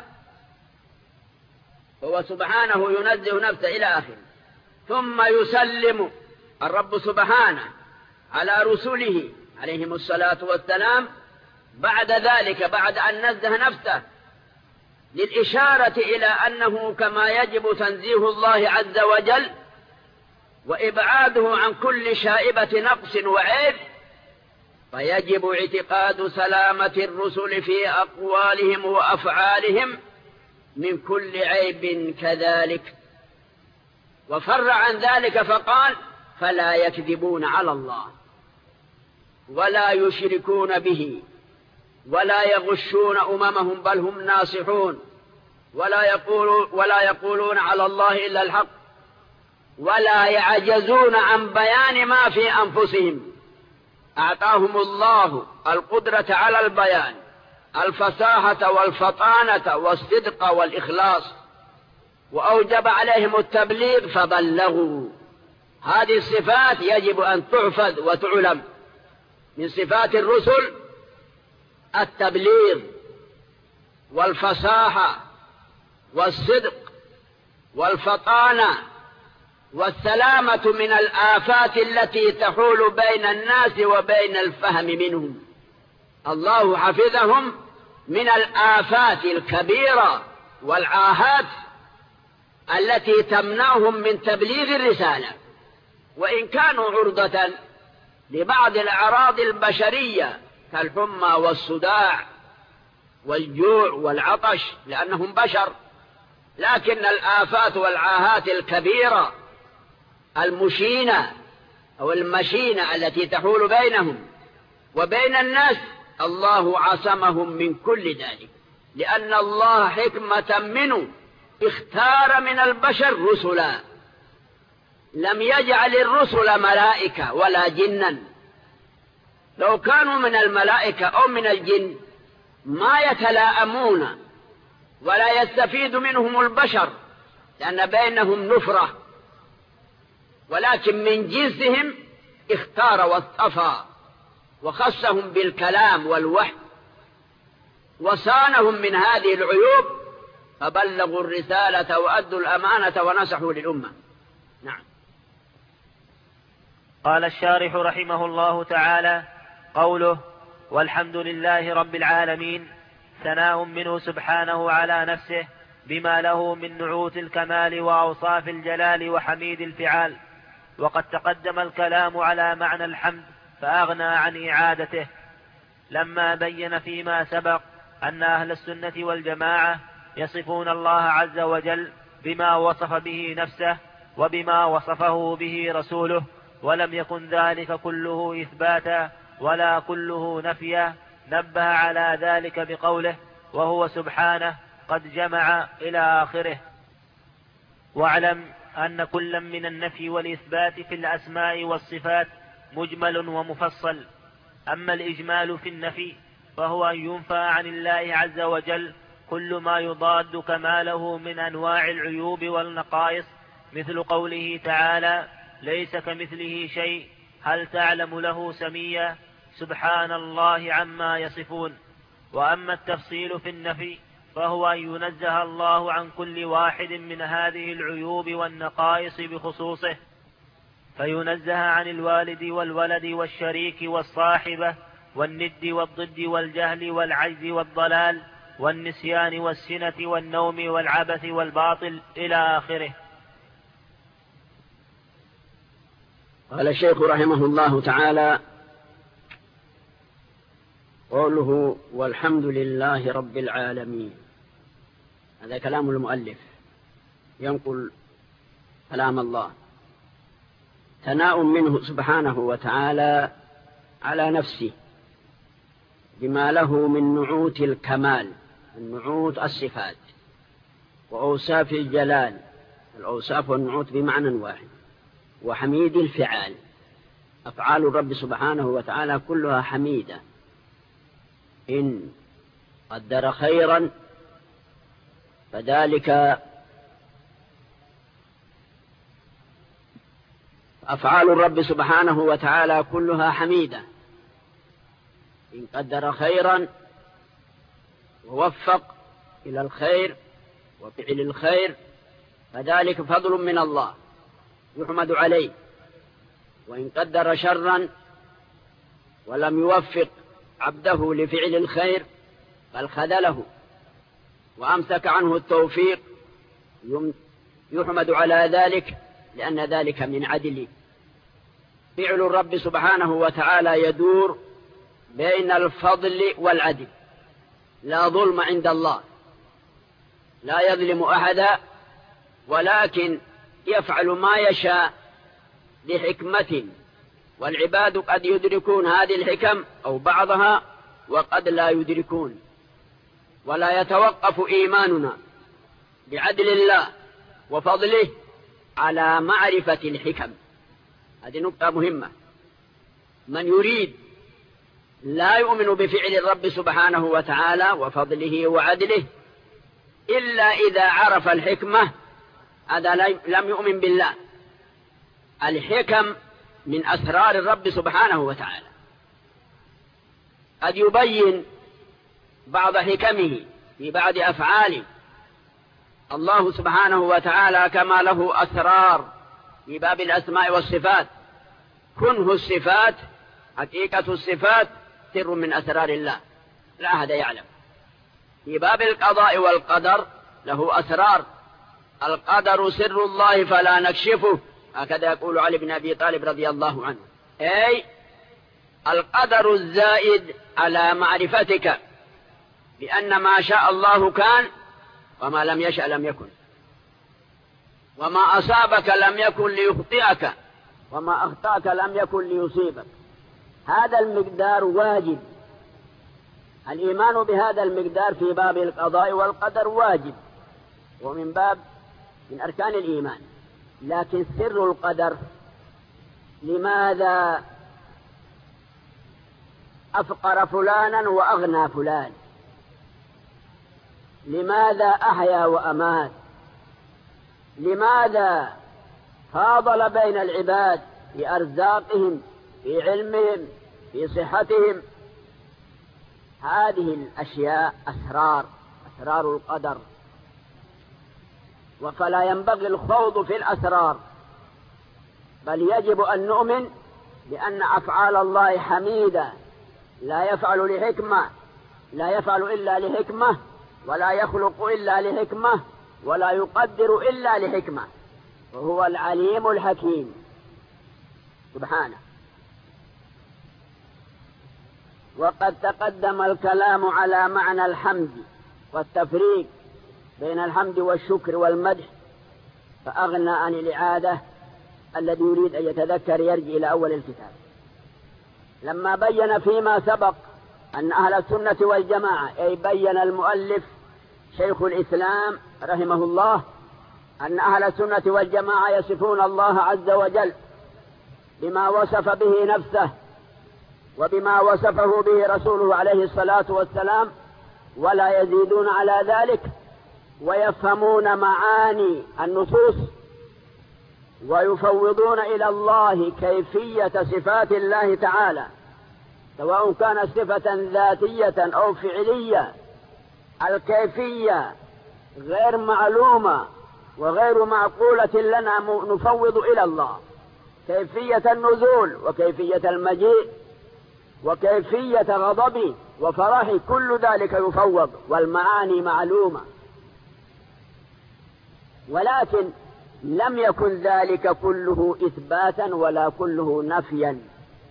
هو سبحانه ينزه نفسه إلى آخره. ثم يسلم الرب سبحانه على رسله عليهم الصلاة والسلام بعد ذلك، بعد أن نزه نفسه، للإشارة إلى أنه كما يجب تنزيه الله عز وجل وإبعاده عن كل شائبة نقص وعيب، فيجب اعتقاد سلامة الرسل في أقوالهم وأفعالهم من كل عيب كذلك. وفر عن ذلك فقال فلا يكذبون على الله ولا يشركون به ولا يغشون أممهم بل هم ناصحون ولا يقولون على الله إلا الحق ولا يعجزون عن بيان ما في أنفسهم. أعطاهم الله القدرة على البيان، الفصاحة والفطانة والصدق والإخلاص، وأوجب عليهم التبليغ فبلغوا. هذه الصفات يجب أن تحفظ وتعلم. من صفات الرسل التبليغ والفصاحة والصدق والفطانة والسلامة من الآفات التي تحول بين الناس وبين الفهم منهم. الله حفظهم من الآفات الكبيرة والعاهات التي تمنعهم من تبليغ الرسالة، وإن كانوا عرضة لبعض الأعراض البشرية كالحمى والصداع والجوع والعطش لأنهم بشر، لكن الآفات والعاهات الكبيرة المشينة أو المشينة التي تحول بينهم وبين الناس الله عصمهم من كل ذلك، لأن الله حكمة منه اختار من البشر رسلا، لم يجعل الرسل ملائكة ولا جنا. لو كانوا من الملائكة أو من الجن ما يتلاءمون ولا يستفيد منهم البشر لأن بينهم نفرة، ولكن من جنسهم اختار واصطفى وخصهم بالكلام والوحي وصانهم من هذه العيوب، فبلغوا الرسالة وأدوا الأمانة ونصحوا للأمة. نعم. قال الشارح رحمه الله تعالى: قوله والحمد لله رب العالمين ثناء منه سبحانه على نفسه بما له من نعوت الكمال وأوصاف الجلال وحميد الفعال. وقد تقدم الكلام على معنى الحمد فأغنى عن إعادته، لما بين فيما سبق أن أهل السنة والجماعة يصفون الله عز وجل بما وصف به نفسه وبما وصفه به رسوله، ولم يكن ذلك كله إثباتا ولا كله نفيا. نبه على ذلك بقوله: وهو سبحانه قد جمع إلى آخره. واعلم أن كل من النفي والإثبات في الأسماء والصفات مجمل ومفصل. أما الإجمال في النفي فهو أن ينفى عن الله عز وجل كل ما يضاد كماله من أنواع العيوب والنقائص، مثل قوله تعالى: ليس كمثله شيء هل تعلم له سميا سبحان الله عما يصفون. وأما التفصيل في النفي فهو أن ينزه الله عن كل واحد من هذه العيوب والنقائص بخصوصه، فينزه عن الوالد والولد والشريك والصاحبة والند والضد والجهل والعجز والضلال والنسيان والسنة والنوم والعبث والباطل إلى آخره. قال الشيخ رحمه الله تعالى: قوله والحمد لله رب العالمين، هذا كلام المؤلف ينقل كلام الله. ثناء منه سبحانه وتعالى على نفسه بما له من نعوت الكمال، النعوت الصفات، وأوصاف الجلال، الأوصاف والنعوت بمعنى واحد، وحميد الفعال. أفعال الرب سبحانه وتعالى كلها حميدة، إن قدر خيرا فذلك. أفعال الرب سبحانه وتعالى كلها حميدة، إن قدر خيرا ووفق إلى الخير وفعل الخير فذلك فضل من الله يحمد عليه، وإن قدر شرا ولم يوفق عبده لفعل الخير بل خذله وأمسك عنه التوفيق يحمد على ذلك، لأن ذلك من عدله. فعل الرب سبحانه وتعالى يدور بين الفضل والعدل، لا ظلم عند الله، لا يظلم أحدا، ولكن يفعل ما يشاء لحكمة، والعباد قد يدركون هذه الحكم أو بعضها وقد لا يدركون. ولا يتوقف إيماننا بعدل الله وفضله على معرفة الحكم. هذه نقطة مهمة. من يريد لا يؤمن بفعل الرب سبحانه وتعالى وفضله وعدله إلا إذا عرف الحكمة، هذا لم يؤمن بالله. الحكم من أسرار الرب سبحانه وتعالى، قد يبين بعض حكمه في بعض أفعاله. الله سبحانه وتعالى كما له أسرار في باب الأسماء والصفات، كنه الصفات، حقيقة الصفات سر من أسرار الله لا أحد يعلم. في باب القضاء والقدر له أسرار، القدر سر الله فلا نكشفه، هكذا يقول علي بن أبي طالب رضي الله عنه، أي القدر الزائد على معرفتك، لأن ما شاء الله كان وما لم يشأ لم يكن، وما أصابك لم يكن ليخطئك، وما أخطأك لم يكن ليصيبك. هذا المقدار واجب، الإيمان بهذا المقدار في باب القضاء والقدر واجب، ومن من أركان الإيمان. لكن سر القدر، لماذا أفقر فلانا وأغنى فلان؟ لماذا أحيا وأمات؟ لماذا فاضل بين العباد في أرزاقهم، في علمهم، في صحتهم؟ هذه الأشياء أسرار القدر، فلا ينبغي الخوض في الأسرار، بل يجب أن نؤمن بأن أفعال الله حميدة، لا يفعل لحكمة، لا يفعل إلا لحكمة، ولا يخلق إلا لحكمة، ولا يقدر إلا لحكمة، وهو العليم الحكيم سبحانه. وقد تقدم الكلام على معنى الحمد والتفريق بين الحمد والشكر والمدح، فأغنى عن الإعادة. الذي يريد أن يتذكر يرجع إلى أول الكتاب، لما بين فيما سبق أن أهل السنة والجماعة، أي بين المؤلف شيخ الإسلام رحمه الله أن أهل السنة والجماعة يصفون الله عز وجل بما وصف به نفسه وبما وصفه به رسوله عليه الصلاة والسلام، ولا يزيدون على ذلك، ويفهمون معاني النصوص ويفوضون إلى الله كيفية صفات الله تعالى، سواء كانت صفة ذاتية أو فعلية. الكيفية غير معلومة وغير معقولة لنا، نفوض إلى الله كيفية النزول وكيفية المجيء وكيفية غضبه وفرحه، كل ذلك يفوض، والمعاني معلومة. ولكن لم يكن ذلك كله إثباتا ولا كله نفيا،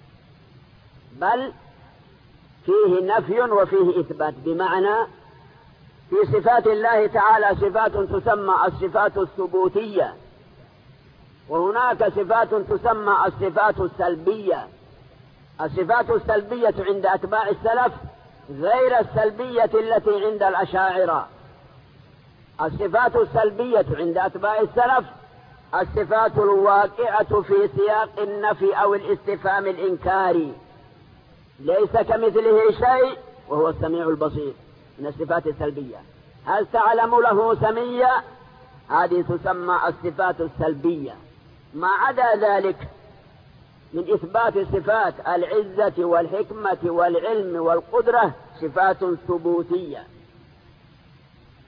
بل فيه نفي وفيه إثبات، بمعنى في صفات الله تعالى صفات تسمى الصفات الثبوتية، وهناك صفات تسمى الصفات السلبية. الصفات السلبية عند أتباع السلف غير السلبية التي عند الأشاعرة. الصفات السلبية عند أتباع السلف الصفات الواقعة في سياق النفي أو الاستفهام الإنكاري، ليس كمثله شيء وهو السميع البصير، من الصفات السلبية. هل تعلم له سميا؟ هذه تسمى الصفات السلبية. ما عدا ذلك من إثبات صفات العزة والحكمة والعلم والقدرة صفات ثبوتية.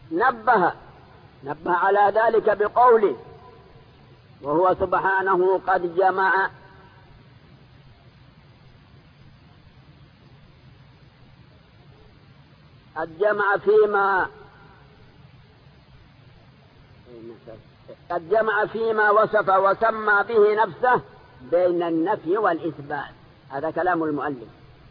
نبه على ذلك بقوله: وهو سبحانه قد جمع فيما وصف وسمى به نفسه بين النفي والإثبات. هذا كلام المؤلف.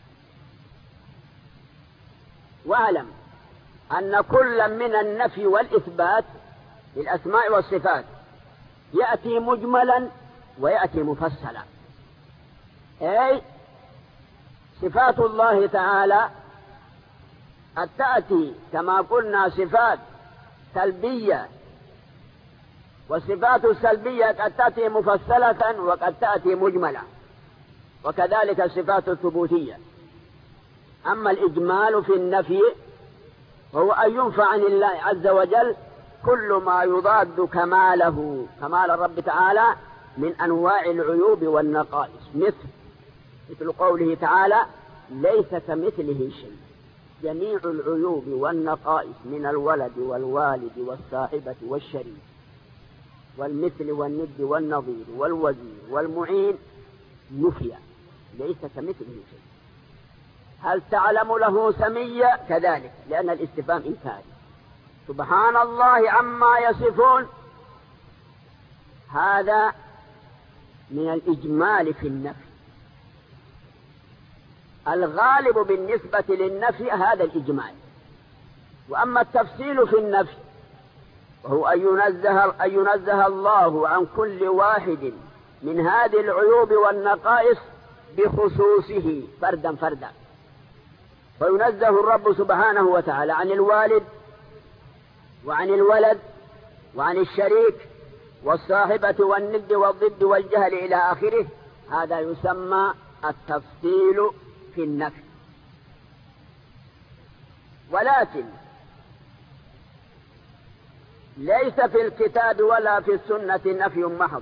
واعلم أن كل من النفي والإثبات للأسماء والصفات يأتي مجملا ويأتي مفصلا. أي صفات الله تعالى قد تأتي كما قلنا صفات سلبية، والصفات السلبية قد تأتي مفصلة وقد تأتي مجملة، وكذلك الصفات الثبوتية. أما الإجمال في النفي هو أن ينفى عن الله عز وجل كل ما يضاد كماله، كمال الرب تعالى، من أنواع العيوب والنقائص، مثل قوله تعالى: ليس كمثله شيء. جميع العيوب والنقائص من الولد والوالد والصاحبة والشريك والمثل والند والنظير والوزير والمعين نفي، ليس كمثله شيء. هل تعلم له سميا؟ كذلك، لأن الاستفهام إنكاري. سبحان الله عما يصفون، هذا من الإجمال في النفي. الغالب بالنسبة للنفي هذا الإجمال. وأما التفصيل في النفي وهو أن ينزه الله عن كل واحد من هذه العيوب والنقائص بخصوصه فردا فردا. فينزه الرب سبحانه وتعالى عن الوالد وعن الولد وعن الشريك والصاحبة والند والضد والجهل إلى آخره. هذا يسمى التفصيل في النفي. ولكن ليس في الكتاب ولا في السنة نفي محض.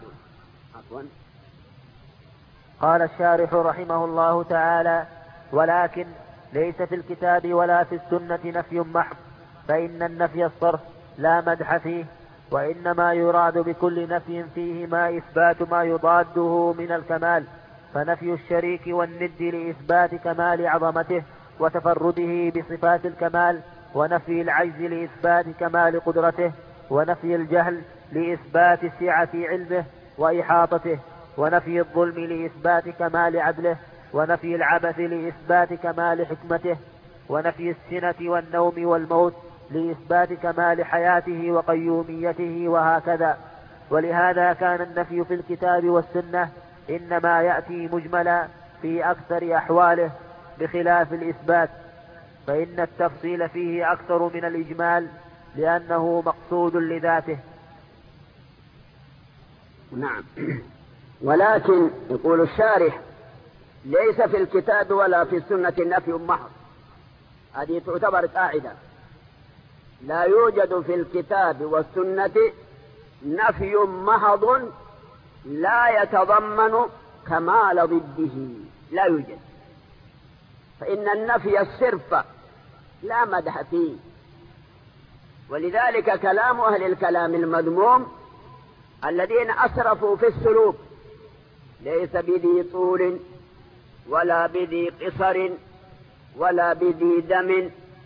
قال الشارح رحمه الله تعالى: ولكن ليس في الكتاب ولا في السنة نفي محض، فإن النفي الصرف لا مدح فيه، وإنما يراد بكل نفي فيه ما إثبات ما يضاده من الكمال، فنفي الشريك والند لإثبات كمال عظمته وتفرده بصفات الكمال، ونفي العجز لإثبات كمال قدرته، ونفي الجهل لإثبات سعة علمه وإحاطته، ونفي الظلم لإثبات كمال عدله، ونفي العبث لإثبات كمال حكمته، ونفي السنة والنوم والموت لإثبات كمال حياته وقيوميته، وهكذا. ولهذا كان النفي في الكتاب والسنة إنما يأتي مجملا في أكثر أحواله، بخلاف الإثبات، فإن التفصيل فيه أكثر من الإجمال لأنه مقصود لذاته. نعم. ولكن يقول الشارح: ليس في الكتاب ولا في السنة نفي محض. هذه تعتبر قاعدة: لا يوجد في الكتاب والسنة نفي محض لا يتضمن كمال ضده، لا يوجد. فإن النفي الصرف لا مدح فيه. ولذلك كلام أهل الكلام المذموم الذين أسرفوا في السلوك: ليس بذي طول ولا بذي قصر ولا بذي دم.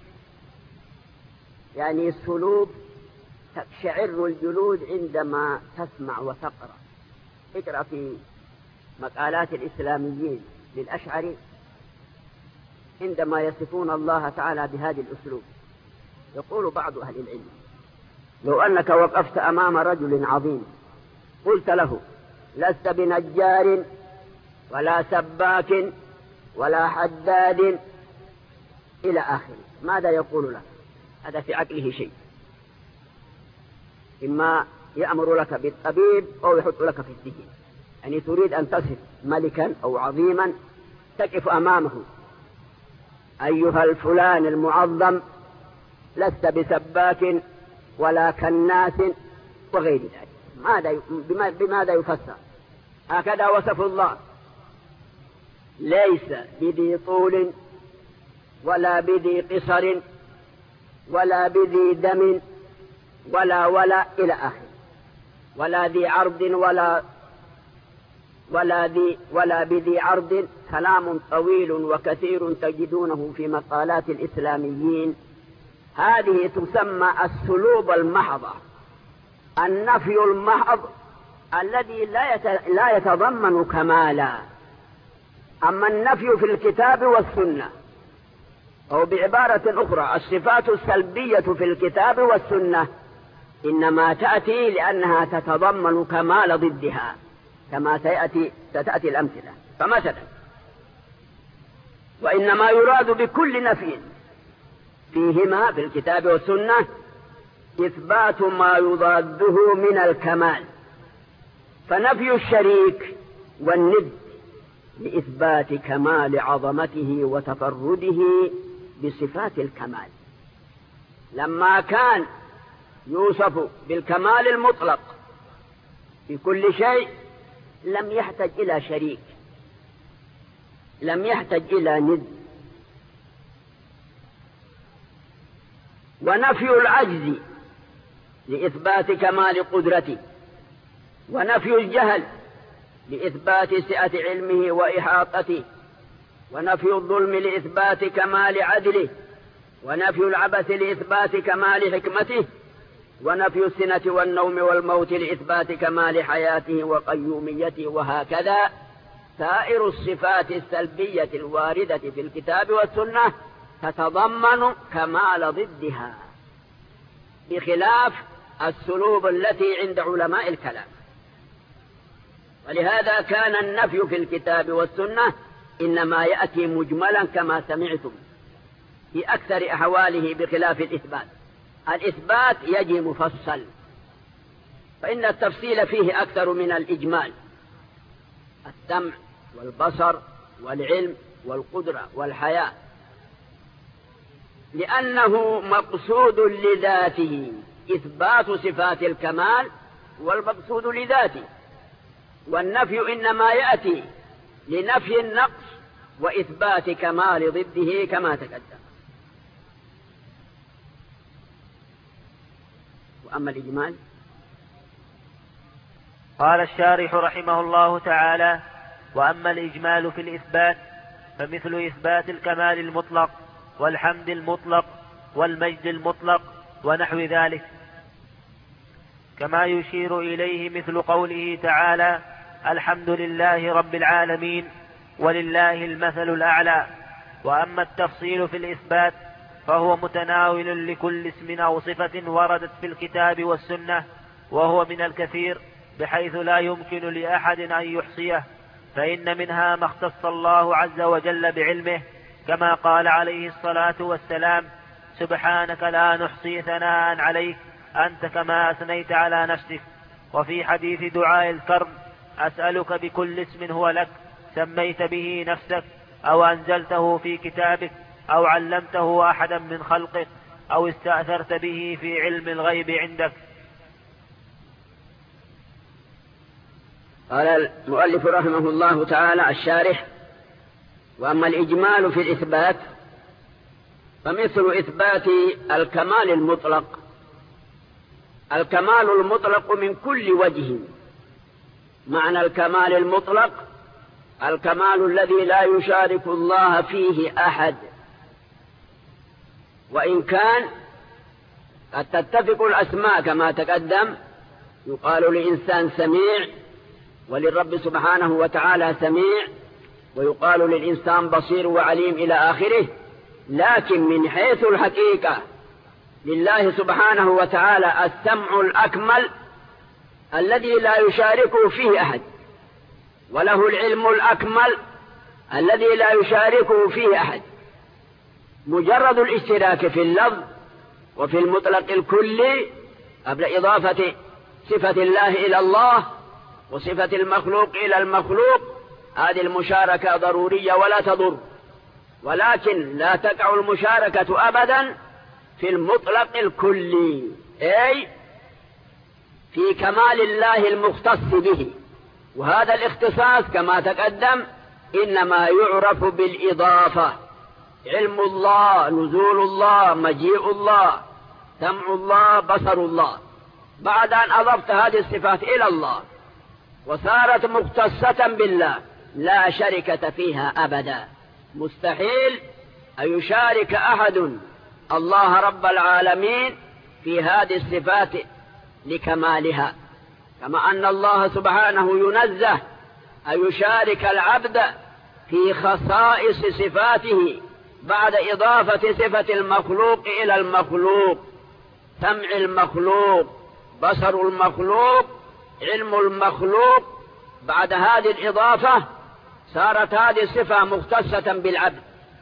يعني السلوك تقشعر الجلود عندما تسمع وتقرأ. اقرأ في مقالات الإسلاميين للأشعري عندما يصفون الله تعالى بهذه الأسلوب. يقول بعض أهل العلم: لو أنك وقفت أمام رجل عظيم قلت له: لست بنجار ولا سباك ولا حداد إلى آخره، ماذا يقول لك؟ هذا في عقله شيء، إما يأمر لك بالطبيب أو يحط لك في السجن. يعني تريد أن تصف ملكا أو عظيما، تقف أمامه: أيها الفلان المعظم، لست بسباك ولا كناس وغير ذلك. بماذا يفسر؟ هكذا وصف الله: ليس بذي طول ولا بذي قصر ولا بذي دم ولا إلى آخر، ولا ذي عرض ولا بذي عرض. كلام طويل وكثير تجدونه في مقالات الإسلاميين. هذه تسمى السلوب المحضة، النفي المحض الذي لا يتضمن كمالا. أما النفي في الكتاب والسنة، أو بعبارة أخرى الصفات السلبية في الكتاب والسنة، إنما تأتي لأنها تتضمن كمال ضدها، كما ستأتي الأمثلة. فمثلا، وإنما يراد بكل نفي فيهما في الكتاب والسنة إثبات ما يضاده من الكمال. فنفي الشريك والند لإثبات كمال عظمته وتفرده بصفات الكمال. لما كان يوصف بالكمال المطلق في كل شيء لم يحتج إلى شريك، لم يحتج إلى ند. ونفي العجز لإثبات كمال قدرته، ونفي الجهل لإثبات سعة علمه وإحاطته، ونفي الظلم لإثبات كمال عدله، ونفي العبث لإثبات كمال حكمته، ونفي السنة والنوم والموت لإثبات كمال حياته وقيوميته. وهكذا سائر الصفات السلبية الواردة في الكتاب والسنة تتضمن كمال ضدها، بخلاف السلوب التي عند علماء الكلام. ولهذا كان النفي في الكتاب والسنة إنما يأتي مجملا كما سمعتم في أكثر أحواله، بخلاف الإثبات. الإثبات يجي مفصل، فإن التفصيل فيه أكثر من الإجمال. السمع والبصر والعلم والقدرة والحياة، لأنه مقصود لذاته إثبات صفات الكمال، والمقصود لذاته. والنفي إنما يأتي لنفي النقص وإثبات كمال ضده كما تقدم. وأما الإجمال، قال الشارح رحمه الله تعالى: وأما الإجمال في الإثبات فمثل إثبات الكمال المطلق والحمد المطلق والمجد المطلق ونحو ذلك، كما يشير إليه مثل قوله تعالى: الحمد لله رب العالمين ولله المثل الأعلى. وأما التفصيل في الإثبات فهو متناول لكل اسم أو صفة وردت في الكتاب والسنة، وهو من الكثير بحيث لا يمكن لأحد أن يحصيه، فإن منها ما اختص الله عز وجل بعلمه، كما قال عليه الصلاة والسلام: سبحانك لا نحصي ثناء عليك أنت كما أثنيت على نفسك. وفي حديث دعاء الكرب: أسألك بكل اسم هو لك سميت به نفسك أو أنزلته في كتابك أو علمته أحدا من خلقك أو استأثرت به في علم الغيب عندك. قال المؤلف رحمه الله تعالى الشارح: وأما الإجمال في الإثبات فمثل إثبات الكمال المطلق. الكمال المطلق من كل وجه. معنى الكمال المطلق الكمال الذي لا يشارك الله فيه أحد، وإن كان قد تتفق الأسماء كما تقدم، يقال لإنسان سميع وللرب سبحانه وتعالى سميع، ويقال للإنسان بصير وعليم إلى آخره. لكن من حيث الحقيقة لله سبحانه وتعالى السمع الأكمل الذي لا يشاركه فيه أحد، وله العلم الأكمل الذي لا يشاركه فيه أحد. مجرد الاشتراك في اللفظ وفي المطلق الكلي قبل إضافة صفة الله إلى الله وصفة المخلوق إلى المخلوق، هذه المشاركة ضرورية ولا تضر، ولكن لا تقع المشاركة أبدا في المطلق الكلي، أي في كمال الله المختص به. وهذا الاختصاص كما تقدم إنما يعرف بالإضافة: علم الله، نزول الله، مجيء الله، سمع الله، بصر الله. بعد أن أضفت هذه الصفات إلى الله وصارت مختصة بالله لا شركة فيها أبدا، مستحيل أن يشارك أحد الله رب العالمين في هذه الصفات لكمالها، كما أن الله سبحانه ينزه أن يشارك العبد في خصائص صفاته بعد إضافة صفة المخلوق إلى المخلوق، سمع المخلوق، بصر المخلوق، علم المخلوق. بعد هذه الإضافة صارت هذه الصفة مختصة بالعبد،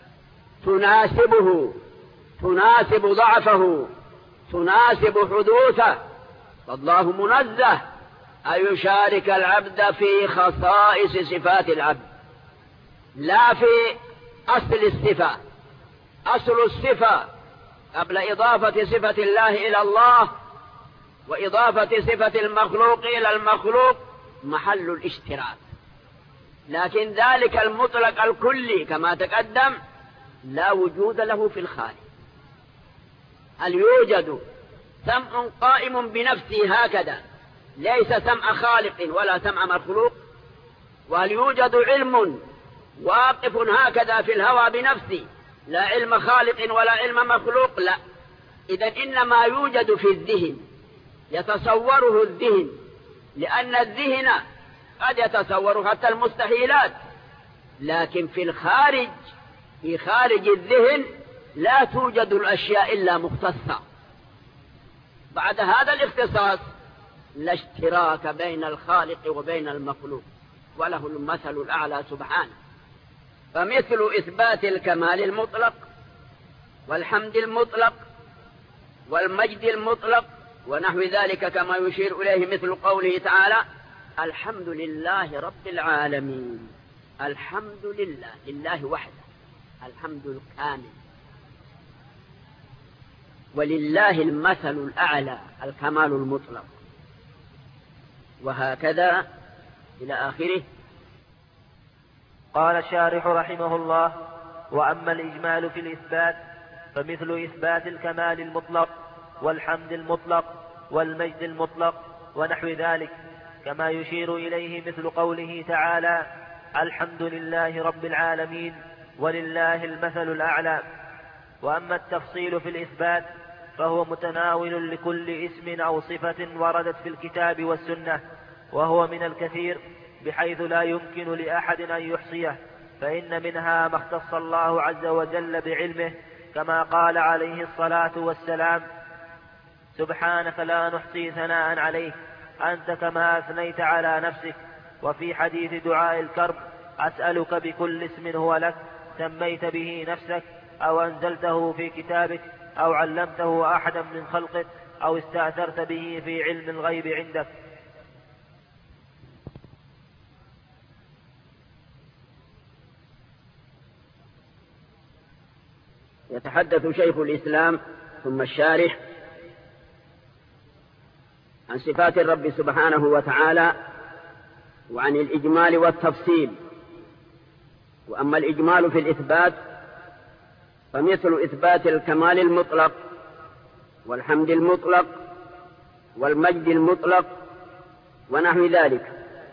تناسبه، تناسب ضعفه، تناسب حدوثه. فالله منزه أن يشارك العبد في خصائص صفات العبد لا في أصل الصفة. أصل الصفة قبل إضافة صفة الله إلى الله وإضافة صفة المخلوق إلى المخلوق محل الاشتراك، لكن ذلك المطلق الكلي كما تقدم لا وجود له في الخالق. هل يوجد سمع قائم بنفسه هكذا ليس سمع خالق ولا سمع مخلوق؟ وهل يوجد علم واقف هكذا في الهوى بنفسه لا علم خالق ولا علم مخلوق؟ لا. إذن إنما يوجد في الذهن، يتصوره الذهن، لأن الذهن قد يتصور حتى المستحيلات، لكن في الخارج، في خارج الذهن لا توجد الأشياء إلا مختصة. بعد هذا الاختصاص لا اشتراك بين الخالق وبين المخلوق، وله المثل الأعلى سبحانه. فمثل إثبات الكمال المطلق والحمد المطلق والمجد المطلق ونحو ذلك كما يشير إليه مثل قوله تعالى: الحمد لله رب العالمين. الحمد لله، لله وحده الحمد الكامل، ولله المثل الأعلى الكمال المطلق، وهكذا إلى آخره. قال الشارح رحمه الله: وأما الإجمال في الإثبات فمثل إثبات الكمال المطلق والحمد المطلق والمجد المطلق ونحو ذلك، كما يشير إليه مثل قوله تعالى: الحمد لله رب العالمين ولله المثل الأعلى. وأما التفصيل في الإثبات فهو متناول لكل اسم أو صفة وردت في الكتاب والسنة، وهو من الكثير بحيث لا يمكن لأحد أن يحصيه، فإن منها ما اختص الله عز وجل بعلمه، كما قال عليه الصلاة والسلام: سبحانك لا نحصي ثناء عليك أنت كما أثنيت على نفسك. وفي حديث دعاء الكرب: أسألك بكل اسم هو لك سميت به نفسك أو أنزلته في كتابك أو علمته أحدا من خلقك أو استأثرت به في علم الغيب عندك. يتحدث شيخ الإسلام ثم الشارح عن صفات الرب سبحانه وتعالى وعن الإجمال والتفصيل. وأما الإجمال في الإثبات فمثل إثبات الكمال المطلق والحمد المطلق والمجد المطلق ونحو ذلك،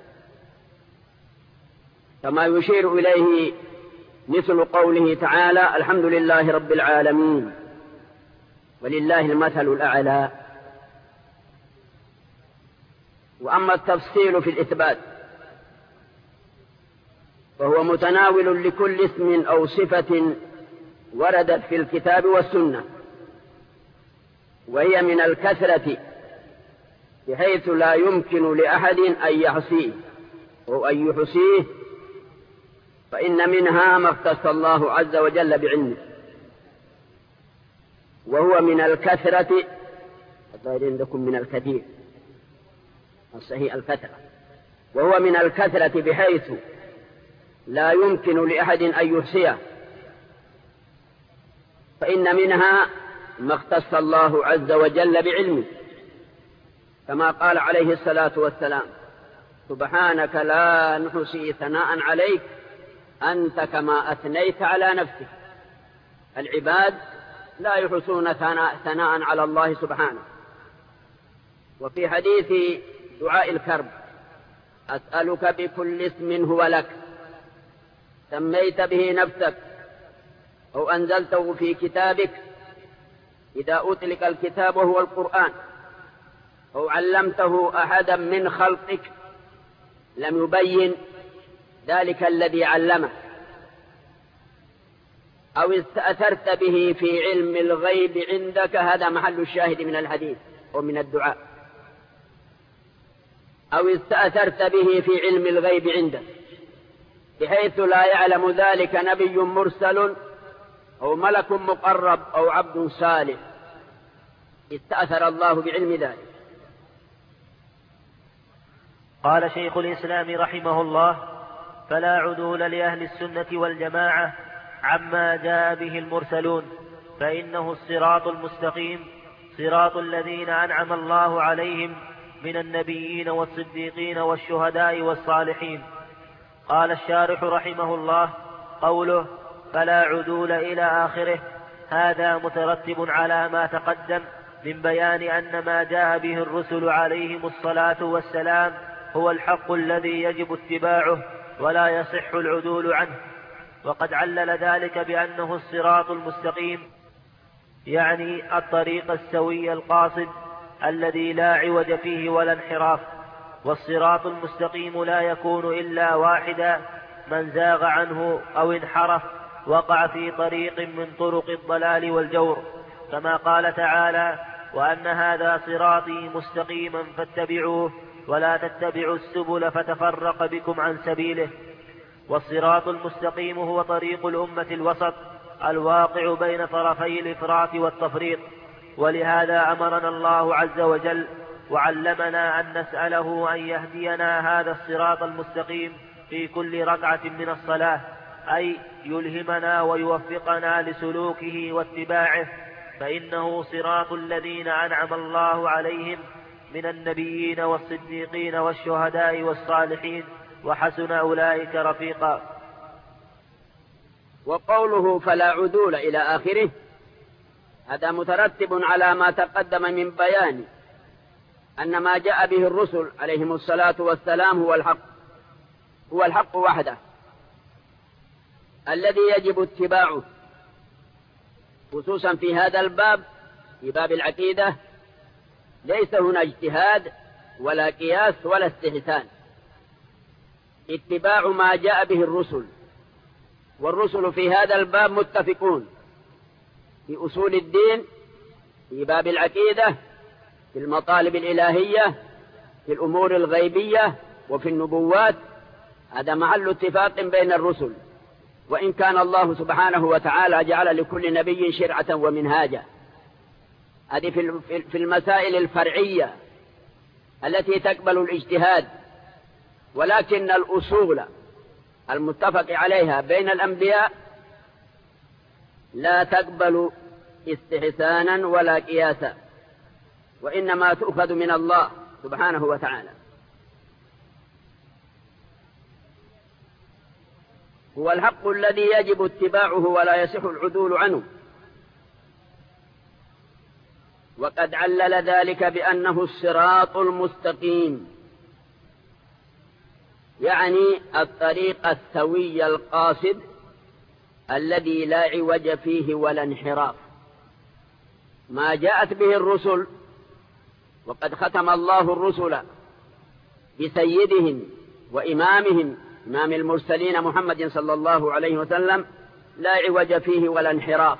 كما يشير إليه مثل قوله تعالى: الحمد لله رب العالمين ولله المثل الأعلى. وأما التفصيل في الإثبات فهو متناول لكل اسم أو صفة وردت في الكتاب والسنة، وهي من الكثرة بحيث لا يمكن لأحد أن يحصيه أو أن يحصيه، فإن منها ما اختص الله عز وجل بعلمه، وهو من الكثرة. الظاهر عندكم من الكثير، الصحيح الكثرة. وهو من الكثرة بحيث لا يمكن لأحد أن يحصيه، فإن منها ما اختص الله عز وجل بعلمه، كما قال عليه الصلاة والسلام: سبحانك لا نحصي ثناء عليك أنت كما أثنيت على نفسك. العباد لا يحصون ثناء على الله سبحانه. وفي حديث دعاء الكرب: أسألك بكل اسم هو لك سميت به نفسك أو أنزلته في كتابك، إذا أطلق الكتاب وهو القرآن، أو علمته أحدا من خلقك لم يبين ذلك الذي علمه، أو استأثرت به في علم الغيب عندك. هذا محل الشاهد من الحديث ومن الدعاء. أو استأثرت به في علم الغيب عندك بحيث لا يعلم ذلك نبي مرسل أو ملك مقرب أو عبد صالح، استأثر الله بعلم ذلك. قال شيخ الإسلام رحمه الله: فلا عدول لأهل السنة والجماعة عما جاء به المرسلون، فإنه الصراط المستقيم، صراط الذين أنعم الله عليهم من النبيين والصديقين والشهداء والصالحين. قال الشارح رحمه الله: قوله فلا عدول إلى آخره هذا مترتب على ما تقدم من بيان أن ما جاء به الرسل عليهم الصلاة والسلام هو الحق الذي يجب اتباعه ولا يصح العدول عنه. وقد علل ذلك بأنه الصراط المستقيم، يعني الطريق السوي القاصد الذي لا عوج فيه ولا انحراف. والصراط المستقيم لا يكون إلا واحدا، من زاغ عنه أو انحرف وقع في طريق من طرق الضلال والجور، كما قال تعالى: وأن هذا صراطي مستقيما فاتبعوه ولا تتبعوا السبل فتفرق بكم عن سبيله. والصراط المستقيم هو طريق الأمة الوسط الواقع بين طرفي الإفراط والتفريط. ولهذا أمرنا الله عز وجل وعلمنا أن نسأله أن يهدينا هذا الصراط المستقيم في كل ركعة من الصلاة، أي يلهمنا ويوفقنا لسلوكه واتباعه، فإنه صراط الذين أنعم الله عليهم من النبيين والصديقين والشهداء والصالحين، وحسن أولئك رفيقا. وقوله فلا عدول إلى آخره هذا مترتب على ما تقدم من بيان أن ما جاء به الرسل عليهم الصلاة والسلام هو الحق وحده الذي يجب اتباعه، خصوصا في هذا الباب، في باب العقيدة، ليس هنا اجتهاد ولا قياس ولا استحسان، اتباع ما جاء به الرسل. والرسل في هذا الباب متفقون في أصول الدين، في باب العقيدة، في المطالب الإلهية، في الأمور الغيبية، وفي النبوات. هذا محل اتفاق بين الرسل، وإن كان الله سبحانه وتعالى جعل لكل نبي شرعة ومنهاجا. هذه في المسائل الفرعية التي تقبل الاجتهاد، ولكن الأصول المتفق عليها بين الأنبياء لا تقبل استحسانا ولا قياسا، وإنما تؤخذ من الله سبحانه وتعالى. هو الحق الذي يجب اتباعه ولا يصح العدول عنه. وقد علل ذلك بأنه الصراط المستقيم، يعني الطريق السوي القاصد الذي لا عوج فيه ولا انحراف. ما جاءت به الرسل، وقد ختم الله الرسل بسيدهم وإمامهم إمام المرسلين محمد صلى الله عليه وسلم، لا عوج فيه ولا انحراف.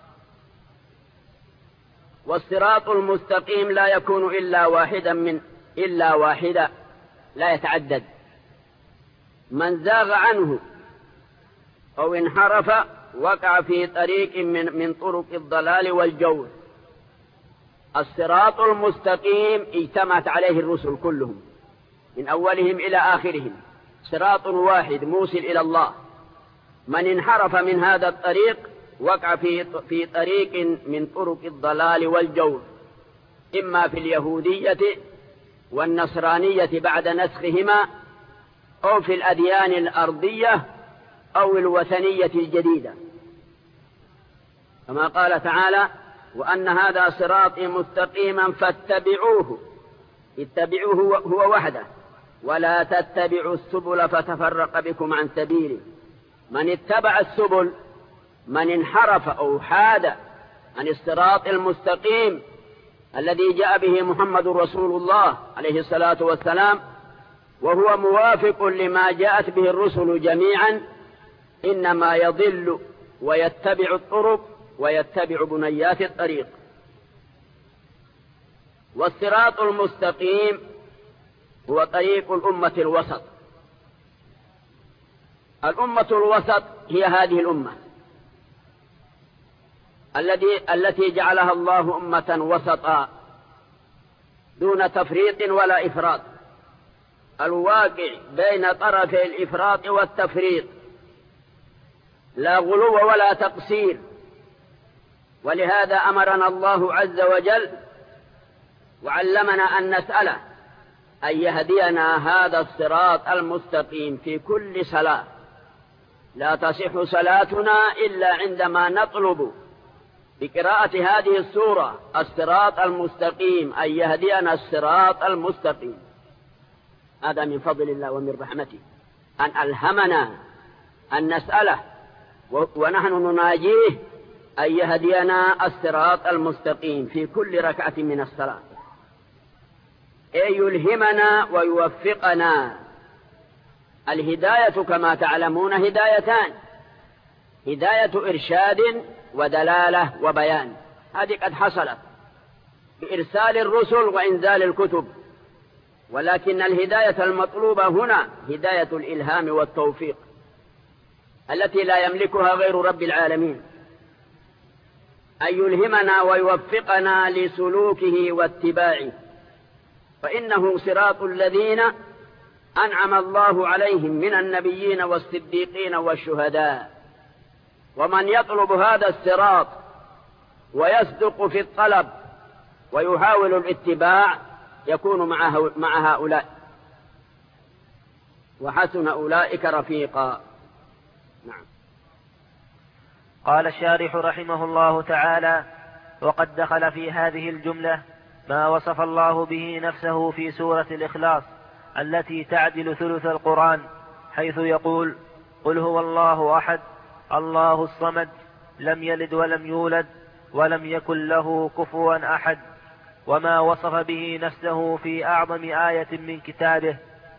والصراط المستقيم لا يكون إلا واحدا لا يتعدد. من زاغ عنه أو انحرف وقع في طريق من طرق الضلال والجور. الصراط المستقيم اجتمعت عليه الرسل كلهم من أولهم إلى آخرهم، صراط واحد موصل إلى الله. من انحرف من هذا الطريق وقع في طريق من طرق الضلال والجور، إما في اليهودية والنصرانية بعد نسخهما، أو في الأديان الأرضية، أو الوثنية الجديدة. كما قال تعالى: وأن هذا صراطي مستقيما فاتبعوه، اتبعوه هو وحده، ولا تتبعوا السبل فتفرق بكم عن سبيله. من اتبع السبل، من انحرف أو حاد عن الصراط المستقيم الذي جاء به محمد رسول الله عليه الصلاة والسلام، وهو موافق لما جاءت به الرسل جميعا، إنما يضل ويتبع الطرق ويتبع بنيات الطريق. والصراط المستقيم هو طريق الأمة الوسط. الأمة الوسط هي هذه الأمة التي جعلها الله أمة وسطا دون تفريط ولا إفراط، الواقع بين طرفي الإفراط والتفريط، لا غلو ولا تقصير. ولهذا أمرنا الله عز وجل وعلمنا أن نسأله أن يهدينا هذا الصراط المستقيم في كل صلاة. لا تصح صلاتنا إلا عندما نطلب بقراءة هذه السورة الصراط المستقيم، أن يهدينا الصراط المستقيم. هذا من فضل الله ومن رحمته أن ألهمنا أن نسأله ونحن نناجيه أن يهدينا الصراط المستقيم في كل ركعة من الصلاة، أي يلهمنا ويوفقنا. الهداية كما تعلمون هدايتان: هداية إرشاد ودلالة وبيان. هذه قد حصلت بإرسال الرسل وإنزال الكتب، ولكن الهداية المطلوبة هنا هداية الإلهام والتوفيق التي لا يملكها غير رب العالمين، أن يلهمنا ويوفقنا لسلوكه واتباعه، فإنه صراط الذين أنعم الله عليهم من النبيين والصديقين والشهداء. ومن يطلب هذا الصراط ويصدق في الطلب ويحاول الاتباع يكون مع هؤلاء، وحسن أولئك رفيقا. نعم. قال الشارح رحمه الله تعالى: وقد دخل في هذه الجملة ما وصف الله به نفسه في سورة الإخلاص التي تعدل ثلث القرآن، حيث يقول: قل هو الله أحد الله الصمد لم يلد ولم يولد ولم يكن له كفوا أحد، وما وصف به نفسه في أعظم آية من كتابه،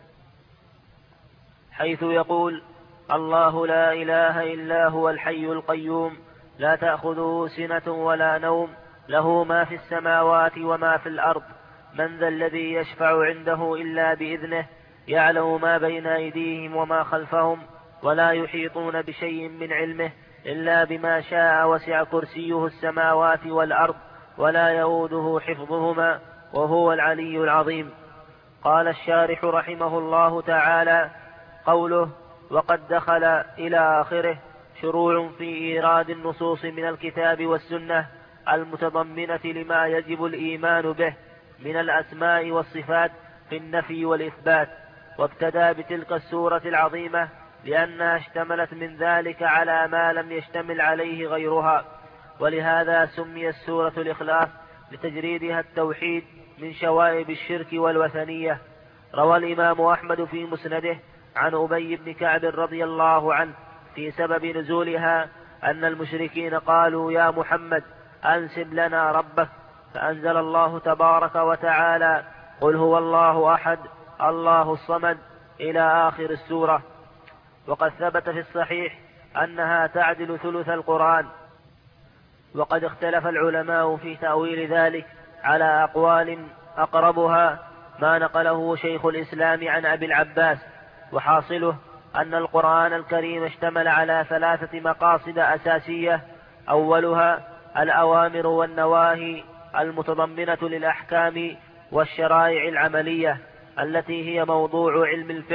حيث يقول: الله لا إله إلا هو الحي القيوم لا تأخذه سنة ولا نوم له ما في السماوات وما في الأرض من ذا الذي يشفع عنده إلا بإذنه يعلم ما بين أيديهم وما خلفهم ولا يحيطون بشيء من علمه إلا بما شاء وسع كرسيه السماوات والأرض ولا يؤوده حفظهما وهو العلي العظيم. قال الشارح رحمه الله تعالى: قوله وقد دخل إلى آخره شروع في إيراد النصوص من الكتاب والسنة المتضمنة لما يجب الإيمان به من الأسماء والصفات في النفي والإثبات، وابتدى بتلك السورة العظيمة لأنها اشتملت من ذلك على ما لم يشتمل عليه غيرها، ولهذا سمي السورة الإخلاص لتجريدها التوحيد من شوائب الشرك والوثنية. روى الإمام أحمد في مسنده عن أبي بن كعب رضي الله عنه في سبب نزولها أن المشركين قالوا: يا محمد أنسب لنا ربك، فأنزل الله تبارك وتعالى: قل هو الله أحد الله الصمد إلى آخر السورة. وقد ثبت في الصحيح أنها تعدل ثلث القرآن، وقد اختلف العلماء في تأويل ذلك على أقوال أقربها ما نقله شيخ الإسلام عن أبي العباس، وحاصله أن القرآن الكريم اشتمل على 3 مقاصد أساسية: أولها الأوامر والنواهي المتضمنة للأحكام والشرائع العملية التي هي موضوع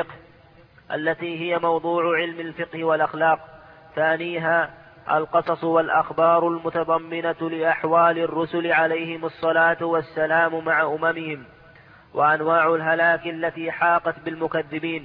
علم الفقه والأخلاق. ثانيها القصص والأخبار المتضمنة لأحوال الرسل عليهم الصلاة والسلام مع أممهم، وأنواع الهلاك التي حاقت بالمكذبين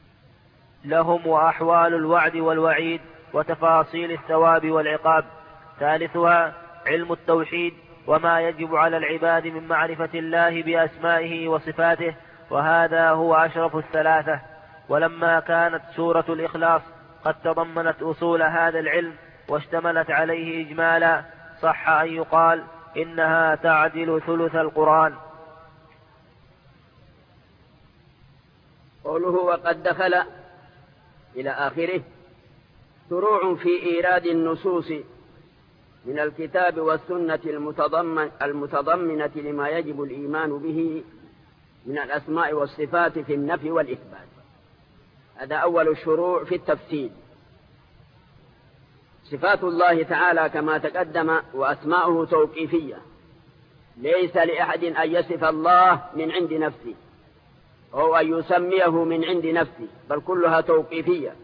لهم، وأحوال الوعد والوعيد، وتفاصيل الثواب والعقاب. ثالثها علم التوحيد وما يجب على العباد من معرفة الله بأسمائه وصفاته، وهذا هو أشرف الثلاثة. ولما كانت سورة الإخلاص قد تضمنت أصول هذا العلم واشتملت عليه إجمالا، صح أن يقال إنها تعدل ثلث القرآن. قوله وقد دخل إلى آخره شروع في إيراد النصوص من الكتاب والسنة المتضمنة لما يجب الإيمان به من الأسماء والصفات في النفي والإثبات. هذا أول الشروع في التفصيل. صفات الله تعالى كما تقدم وأسماؤه توقيفية، ليس لأحد أن يصف الله من عند نفسه أو أن يسميه من عند نفسه، بل كلها توقيفية.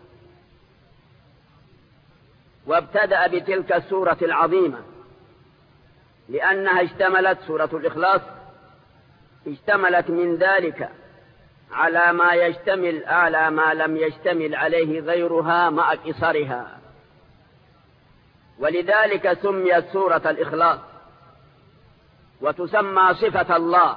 وابتدأ بتلك السورة العظيمة لأنها اشتملت سورة الإخلاص اشتملت من ذلك على ما لم يشتمل عليه غيرها مع قصرها، ولذلك سميت سورة الإخلاص. وتسمى صفة الله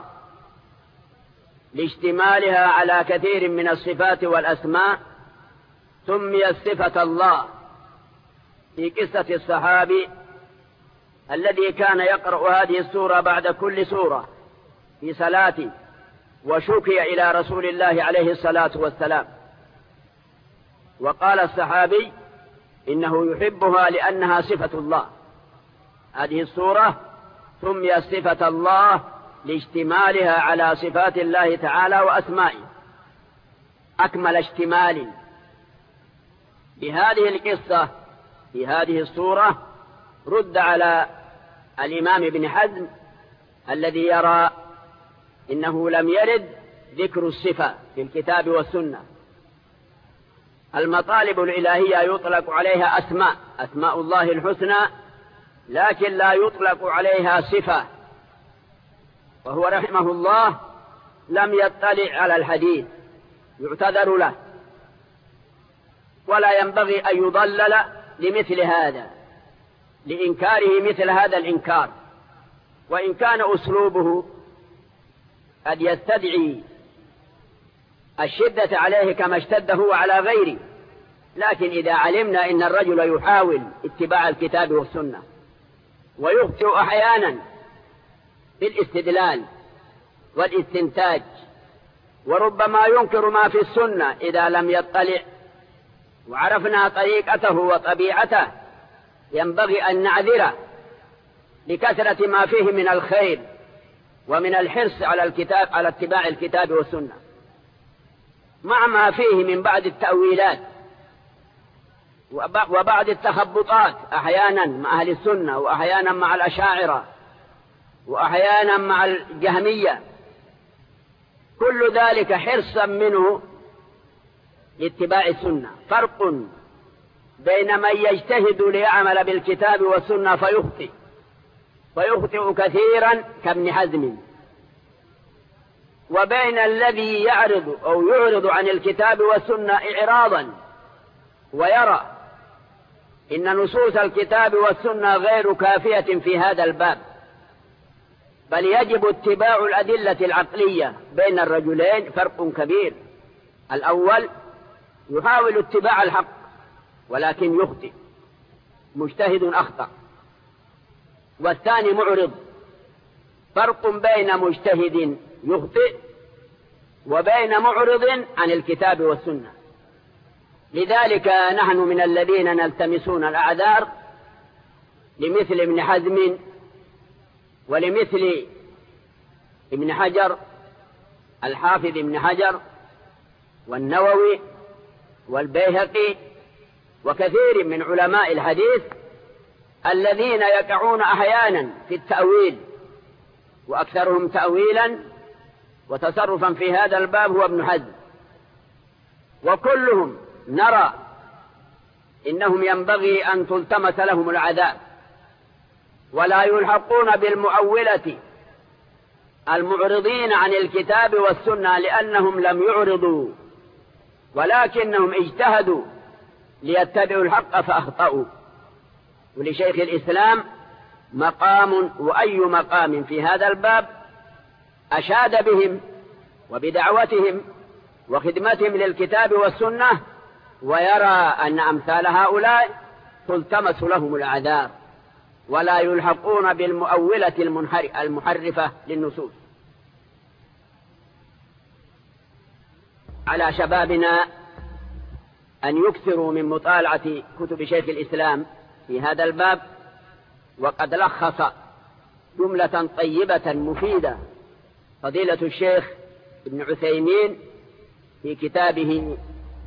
لاشتمالها على كثير من الصفات والأسماء. سميت صفة الله في قصة الصحابي الذي كان يقرأ هذه السورة بعد كل سورة في صلاته، وشكي إلى رسول الله عليه الصلاة والسلام، وقال الصحابي إنه يحبها لأنها صفة الله. هذه السورة سميت صفة الله لاشتمالها على صفات الله تعالى وأسمائه أكمل اشتمال. بهذه القصة في هذه السورة رد على الإمام ابن حزم الذي يرى إنه لم يرد ذكر الصفة في الكتاب والسنة. المطالب الإلهية يطلق عليها أسماء الله الحسنى، لكن لا يطلق عليها صفة. وهو رحمه الله لم يطلع على الحديث، يعتذر له، ولا ينبغي أن يضلل لمثل هذا، لإنكاره مثل هذا الإنكار. وإن كان أسلوبه قد يستدعي الشدة عليه كما اشتد هو على غيره، لكن إذا علمنا إن الرجل يحاول اتباع الكتاب والسنة ويخطئ أحيانا في الاستدلال والاستنتاج، وربما ينكر ما في السنة إذا لم يطلع، وعرفنا طريقته وطبيعته، ينبغي أن نعذره لكثرة ما فيه من الخير ومن الحرص على اتباع الكتاب والسنة، مع ما فيه من بعض التأويلات وبعض التخبطات أحيانا مع أهل السنة، وأحيانا مع الأشاعرة، وأحيانا مع الجهمية. كل ذلك حرصا منه لاتباع السنة. فرق بين من يجتهد ليعمل بالكتاب والسنة فيخطئ كثيرا كابن حزم، وبين الذي يعرض أو يعرض عن الكتاب والسنة إعراضا ويرى إن نصوص الكتاب والسنة غير كافية في هذا الباب، بل يجب اتباع الأدلة العقلية. بين الرجلين فرق كبير. الأول يحاول اتباع الحق ولكن يخطئ، مجتهد أخطأ. والثاني معرض. فرق بين مجتهد يخطئ وبين معرض عن الكتاب والسنة. لذلك نحن من الذين نلتمسون الأعذار لمثل ابن حزم ولمثل ابن حجر، الحافظ ابن حجر والنووي والبيهقي وكثير من علماء الحديث الذين يقعون أحيانا في التأويل، وأكثرهم تأويلا وتصرفا في هذا الباب هو ابن حزم. وكلهم نرى إنهم ينبغي أن تلتمس لهم العذاب، ولا يلحقون بالمؤولة المعرضين عن الكتاب والسنة، لأنهم لم يعرضوا ولكنهم اجتهدوا ليتبعوا الحق فأخطأوا. ولشيخ الإسلام مقام، وأي مقام في هذا الباب أشاد بهم وبدعوتهم وخدمتهم للكتاب والسنة، ويرى أن أمثال هؤلاء تلتمس لهم الأعذار ولا يلحقون بالمؤولة المحرفة للنصوص. على شبابنا أن يكثروا من مطالعة كتب شيخ الإسلام في هذا الباب، وقد لخص جملة طيبة مفيدة فضيلة الشيخ ابن عثيمين في كتابه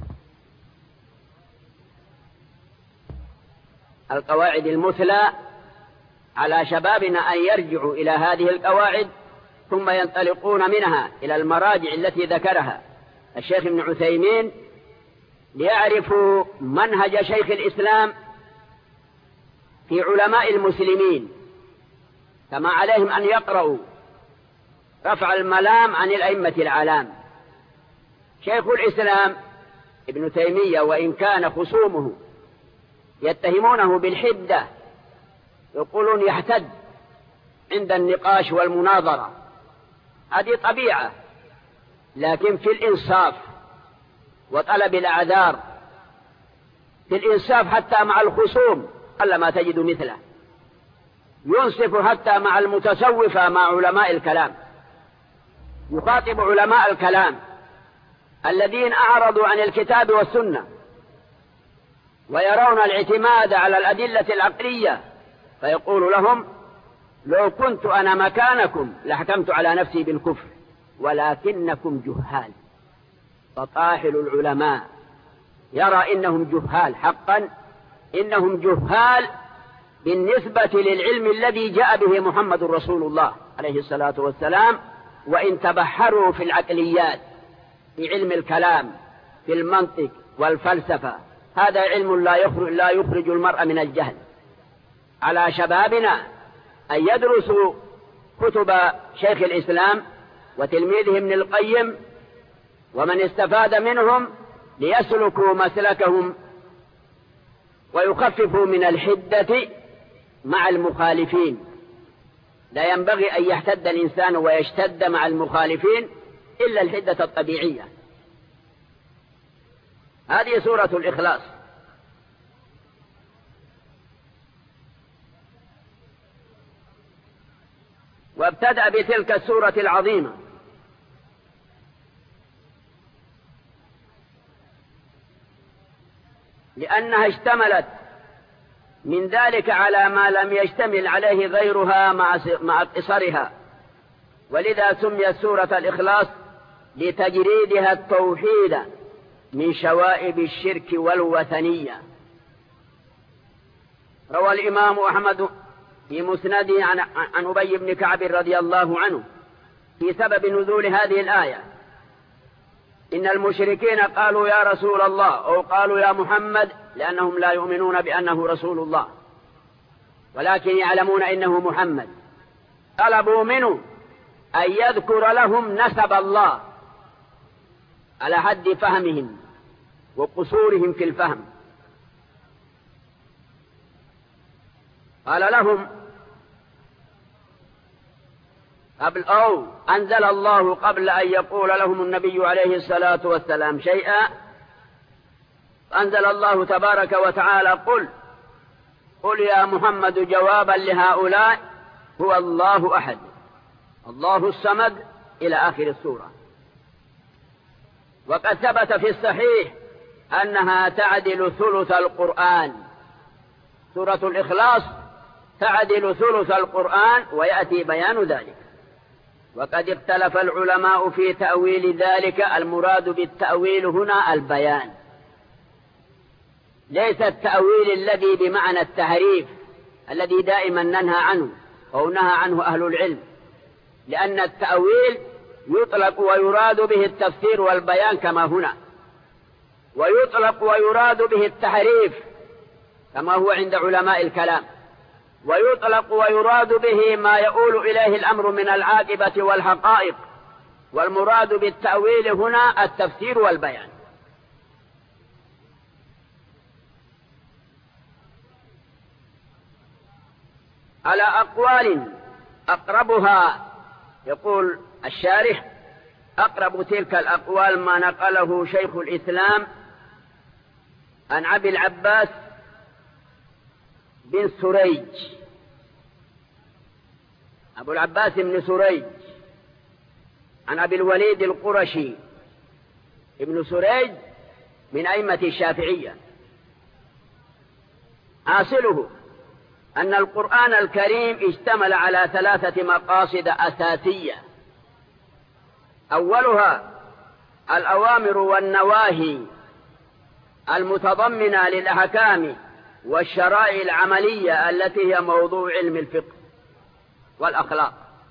القواعد المثلى. على شبابنا أن يرجعوا إلى هذه القواعد ثم ينطلقون منها إلى المراجع التي ذكرها الشيخ ابن عثيمين ليعرفوا منهج شيخ الإسلام في علماء المسلمين، كما عليهم أن يقرأوا رفع الملام عن الأئمة الأعلام. شيخ الإسلام ابن تيمية وإن كان خصومه يتهمونه بالحدة، يقولون يحتد عند النقاش والمناظرة، هذه طبيعة، لكن في الإنصاف وطلب الأعذار، في الإنصاف حتى مع الخصوم قل ما تجد مثله، ينصف حتى مع المتصوفة مع علماء الكلام، يخاطب علماء الكلام الذين أعرضوا عن الكتاب والسنة ويرون الاعتماد على الأدلة العقلية، فيقول لهم لو كنت أنا مكانكم لحكمت على نفسي بالكفر ولكنكم جهال. فطاحل العلماء يرى إنهم جهال حقا، إنهم جهال بالنسبة للعلم الذي جاء به محمد رسول الله عليه الصلاة والسلام، وإن تبحروا في العقليات في علم الكلام في المنطق والفلسفة، هذا علم لا يخرج المرء من الجهل. على شبابنا أن يدرسوا كتب شيخ الإسلام وتلميذه ابن القيم ومن استفاد منهم ليسلكوا مسلكهم ويخففوا من الحدة مع المخالفين. لا ينبغي أن يحتد الإنسان ويشتد مع المخالفين إلا الحدة الطبيعية. هذه سورة الإخلاص. وابتدأ بتلك السورة العظيمة لأنها اشتملت من ذلك على ما لم يشتمل عليه غيرها مع قصرها، ولذا سميت سورة الإخلاص لتجريدها التوحيد من شوائب الشرك والوثنية. روى الإمام أحمد في مسنده عن أبي بن كعب رضي الله عنه في سبب نزول هذه الآية إن المشركين قالوا يا رسول الله، أو قالوا يا محمد، لأنهم لا يؤمنون بأنه رسول الله ولكن يعلمون إنه محمد، طلبوا منه أن يذكر لهم نسب الله على حد فهمهم وقصورهم في الفهم. قال لهم أنزل الله قبل أن يقول لهم النبي عليه الصلاة والسلام شيئا، أنزل الله تبارك وتعالى قل يا محمد جوابا لهؤلاء هو الله أحد الله الصمد إلى آخر السورة. وقد ثبت في الصحيح أنها تعدل ثلث القرآن، سورة الإخلاص تعدل ثلث القرآن ويأتي بيان ذلك. وقد اختلف العلماء في تأويل ذلك، المراد بالتأويل هنا البيان، ليس التأويل الذي بمعنى التحريف الذي دائما ننهى عنه أو نهى عنه أهل العلم، لأن التأويل يطلق ويراد به التفسير والبيان كما هنا، ويطلق ويراد به التحريف كما هو عند علماء الكلام، ويطلق ويراد به ما يؤول إليه الأمر من العاقبة والحقائق، والمراد بالتأويل هنا التفسير والبيان. على أقوال أقربها، يقول الشارح: أقرب تلك الأقوال ما نقله شيخ الإسلام عن أبي العباس بن سريج، أبو العباس بن سريج، عن أبي الوليد القرشي. ابن سريج من أئمة الشافعية. حاصله أن القرآن الكريم اشتمل على 3 مقاصد أساسية: أولها الأوامر والنواهي المتضمنة للأحكام والشرائع العملية التي هي موضوع علم الفقه والأخلاق.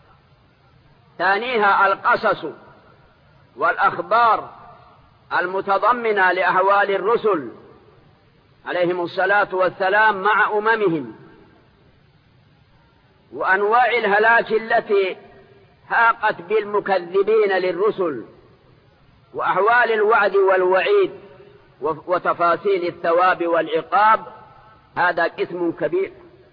ثانيها القصص والأخبار المتضمنة لأحوال الرسل عليهم الصلاة والسلام مع أممهم، وأنواع الهلاك التي هاقت بالمكذبين للرسل، وأحوال الوعد والوعيد، وتفاصيل الثواب والعقاب. هذا قسم كبير.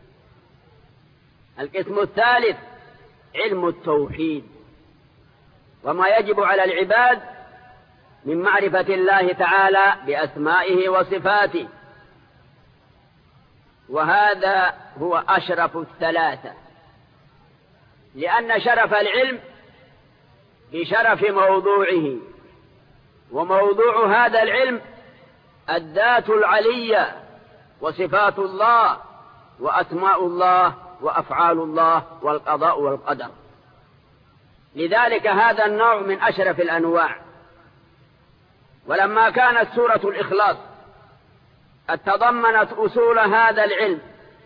القسم الثالث علم التوحيد، وما يجب على العباد من معرفة الله تعالى بأسمائه وصفاته، وهذا هو أشرف الثلاثة، لأن شرف العلم بشرف موضوعه، وموضوع هذا العلم الذات العلية وصفات الله وأسماء الله وأفعال الله والقضاء والقدر. لذلك هذا النوع من أشرف الأنواع. ولما كانت سورة الإخلاص قد تضمنت أصول هذا العلم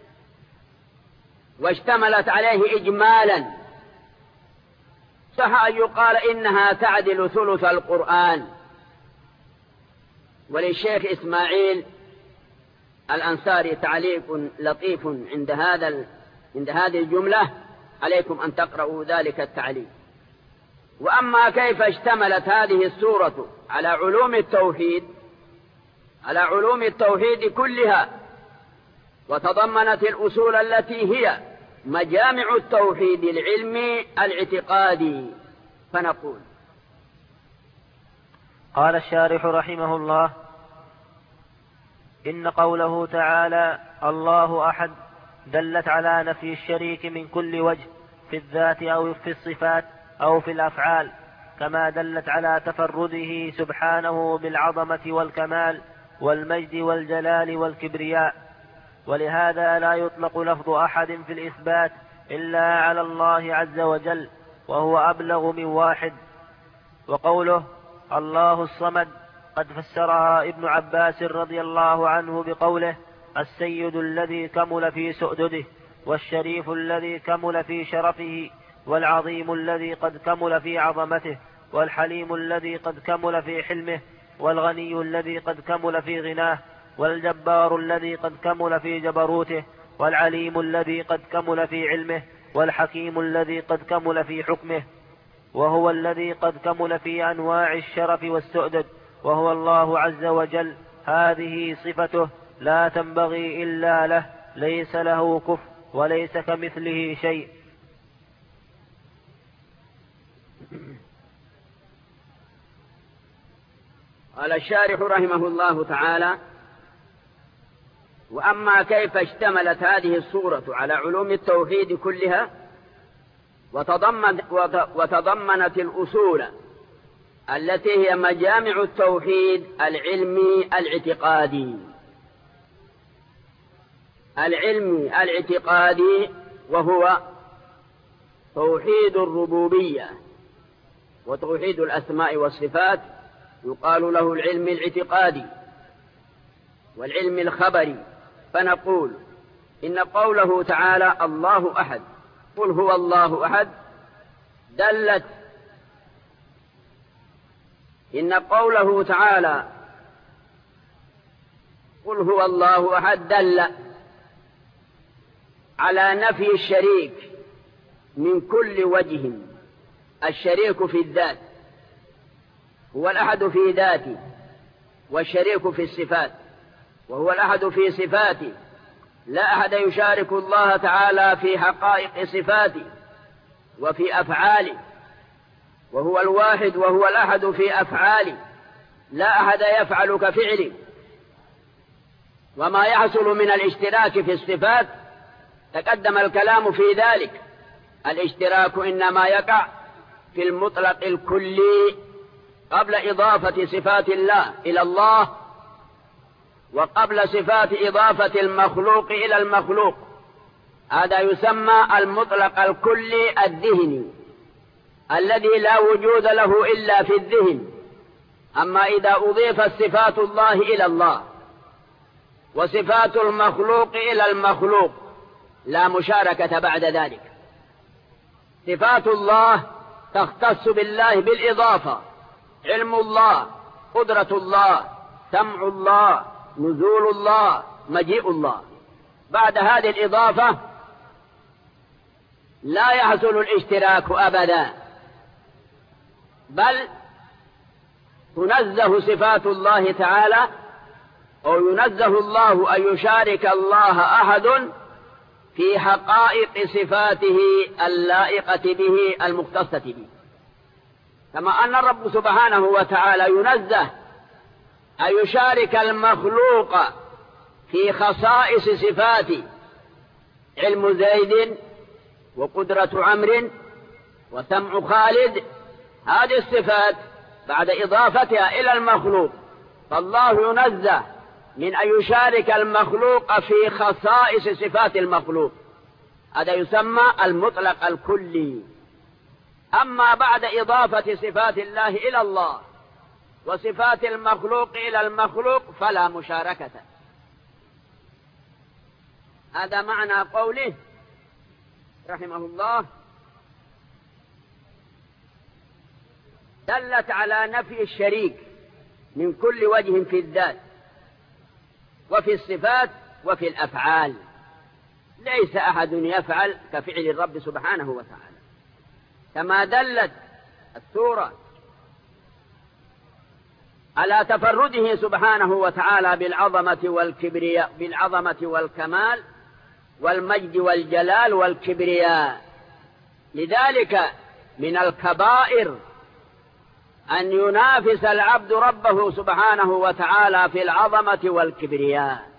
واشتملت عليه إجمالا، صح أن يقال إنها تعدل ثلث القرآن. وللشيخ إسماعيل الأنصاري تعليق لطيف عند هذه الجملة، عليكم أن تقرأوا ذلك التعليق. وأما كيف اشتملت هذه السورة على علوم التوحيد كلها، وتضمنت الأصول التي هي مجامع التوحيد العلمي الاعتقادي، فنقول: قال الشارح رحمه الله: إن قوله تعالى الله أحد دلت على نفي الشريك من كل وجه، في الذات أو في الصفات أو في الأفعال، كما دلت على تفرده سبحانه بالعظمة والكمال والمجد والجلال والكبرياء. ولهذا لا يطلق لفظ أحد في الإثبات إلا على الله عز وجل، وهو أبلغ من واحد. وقوله الله الصمد قد فسرها ابن عباس رضي الله عنه بقوله: السيد الذي كمل في سؤدده، والشريف الذي كمل في شرفه، والعظيم الذي قد كمل في عظمته، والحليم الذي قد كمل في حلمه، والغني الذي قد كمل في غناه، والجبار الذي قد كمل في جبروته، والعليم الذي قد كمل في علمه، والحكيم الذي قد كمل في حكمه، وهو الذي قد كمل في أنواع الشرف والسؤدد، وهو الله عز وجل. هذه صفته لا تنبغي إلا له، ليس له كفء وليس كمثله شيء. قال الشارح رحمه الله تعالى: وأما كيف اشتملت هذه السورة على علوم التوحيد كلها، وتضمنت الأصول التي هي مجامع التوحيد العلمي الاعتقادي. العلمي الاعتقادي وهو توحيد الربوبية وتوحيد الأسماء والصفات، يقال له العلم الاعتقادي والعلم الخبري. فنقول إن قوله تعالى الله أحد قل هو الله أحد دلت إن قوله تعالى قل هو الله أحد دل على نفي الشريك من كل وجه. الشريك في الذات هو الأحد في ذاته، والشريك في الصفات وهو الأحد في صفاته، لا أحد يشارك الله تعالى في حقائق صفاته وفي أفعاله، وهو الواحد وهو الأحد في أفعاله، لا أحد يفعل كفعله. وما يحصل من الاشتراك في الصفات تقدم الكلام في ذلك. الاشتراك إنما يقع في المطلق الكلي قبل إضافة صفات الله إلى الله، وقبل صفات إضافة المخلوق إلى المخلوق. هذا يسمى المطلق الكلي الذهني الذي لا وجود له إلا في الذهن. أما إذا أضيفت صفات الله إلى الله وصفات المخلوق إلى المخلوق لا مشاركة بعد ذلك. صفات الله تختص بالله بالإضافة: علم الله، قدرة الله، سمع الله، نزول الله، مجيء الله. بعد هذه الإضافة لا يحصل الاشتراك أبدا، بل تنزه صفات الله تعالى، أو ينزه الله أن يشارك الله أحد في حقائق صفاته اللائقة به المختصة به. كما أن الرب سبحانه وتعالى ينزه أن يشارك المخلوق في خصائص صفاته: علم زيد، وقدرة عمرو، وسمع خالد. هذه الصفات بعد إضافتها إلى المخلوق، فالله ينزه من أن يشارك المخلوق في خصائص صفات المخلوق. هذا يسمى المطلق الكلي. أما بعد إضافة صفات الله إلى الله وصفات المخلوق إلى المخلوق فلا مشاركة. هذا معنى قوله رحمه الله: دلت على نفي الشريك من كل وجه في الذات وفي الصفات وفي الأفعال. ليس أحد يفعل كفعل الرب سبحانه وتعالى، كما دلت السورة على تفرده سبحانه وتعالى بالعظمة والكبرياء، بالعظمة والكمال والمجد والجلال والكبرياء. لذلك من الكبائر أن ينافس العبد ربه سبحانه وتعالى في العظمة والكبرياء.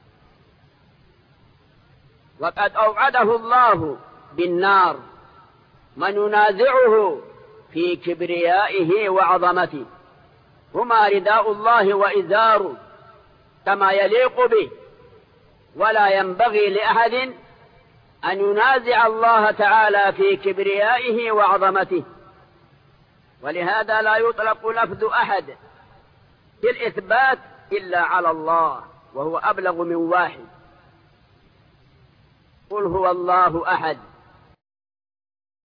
وقد أوعده الله بالنار من ينازعه في كبريائه وعظمته، هما رداء الله وإزاره كما يليق به، ولا ينبغي لأحد أن ينازع الله تعالى في كبريائه وعظمته. ولهذا لا يطلق لفظ أحد في الإثبات إلا على الله، وهو أبلغ من واحد. قل هو الله أحد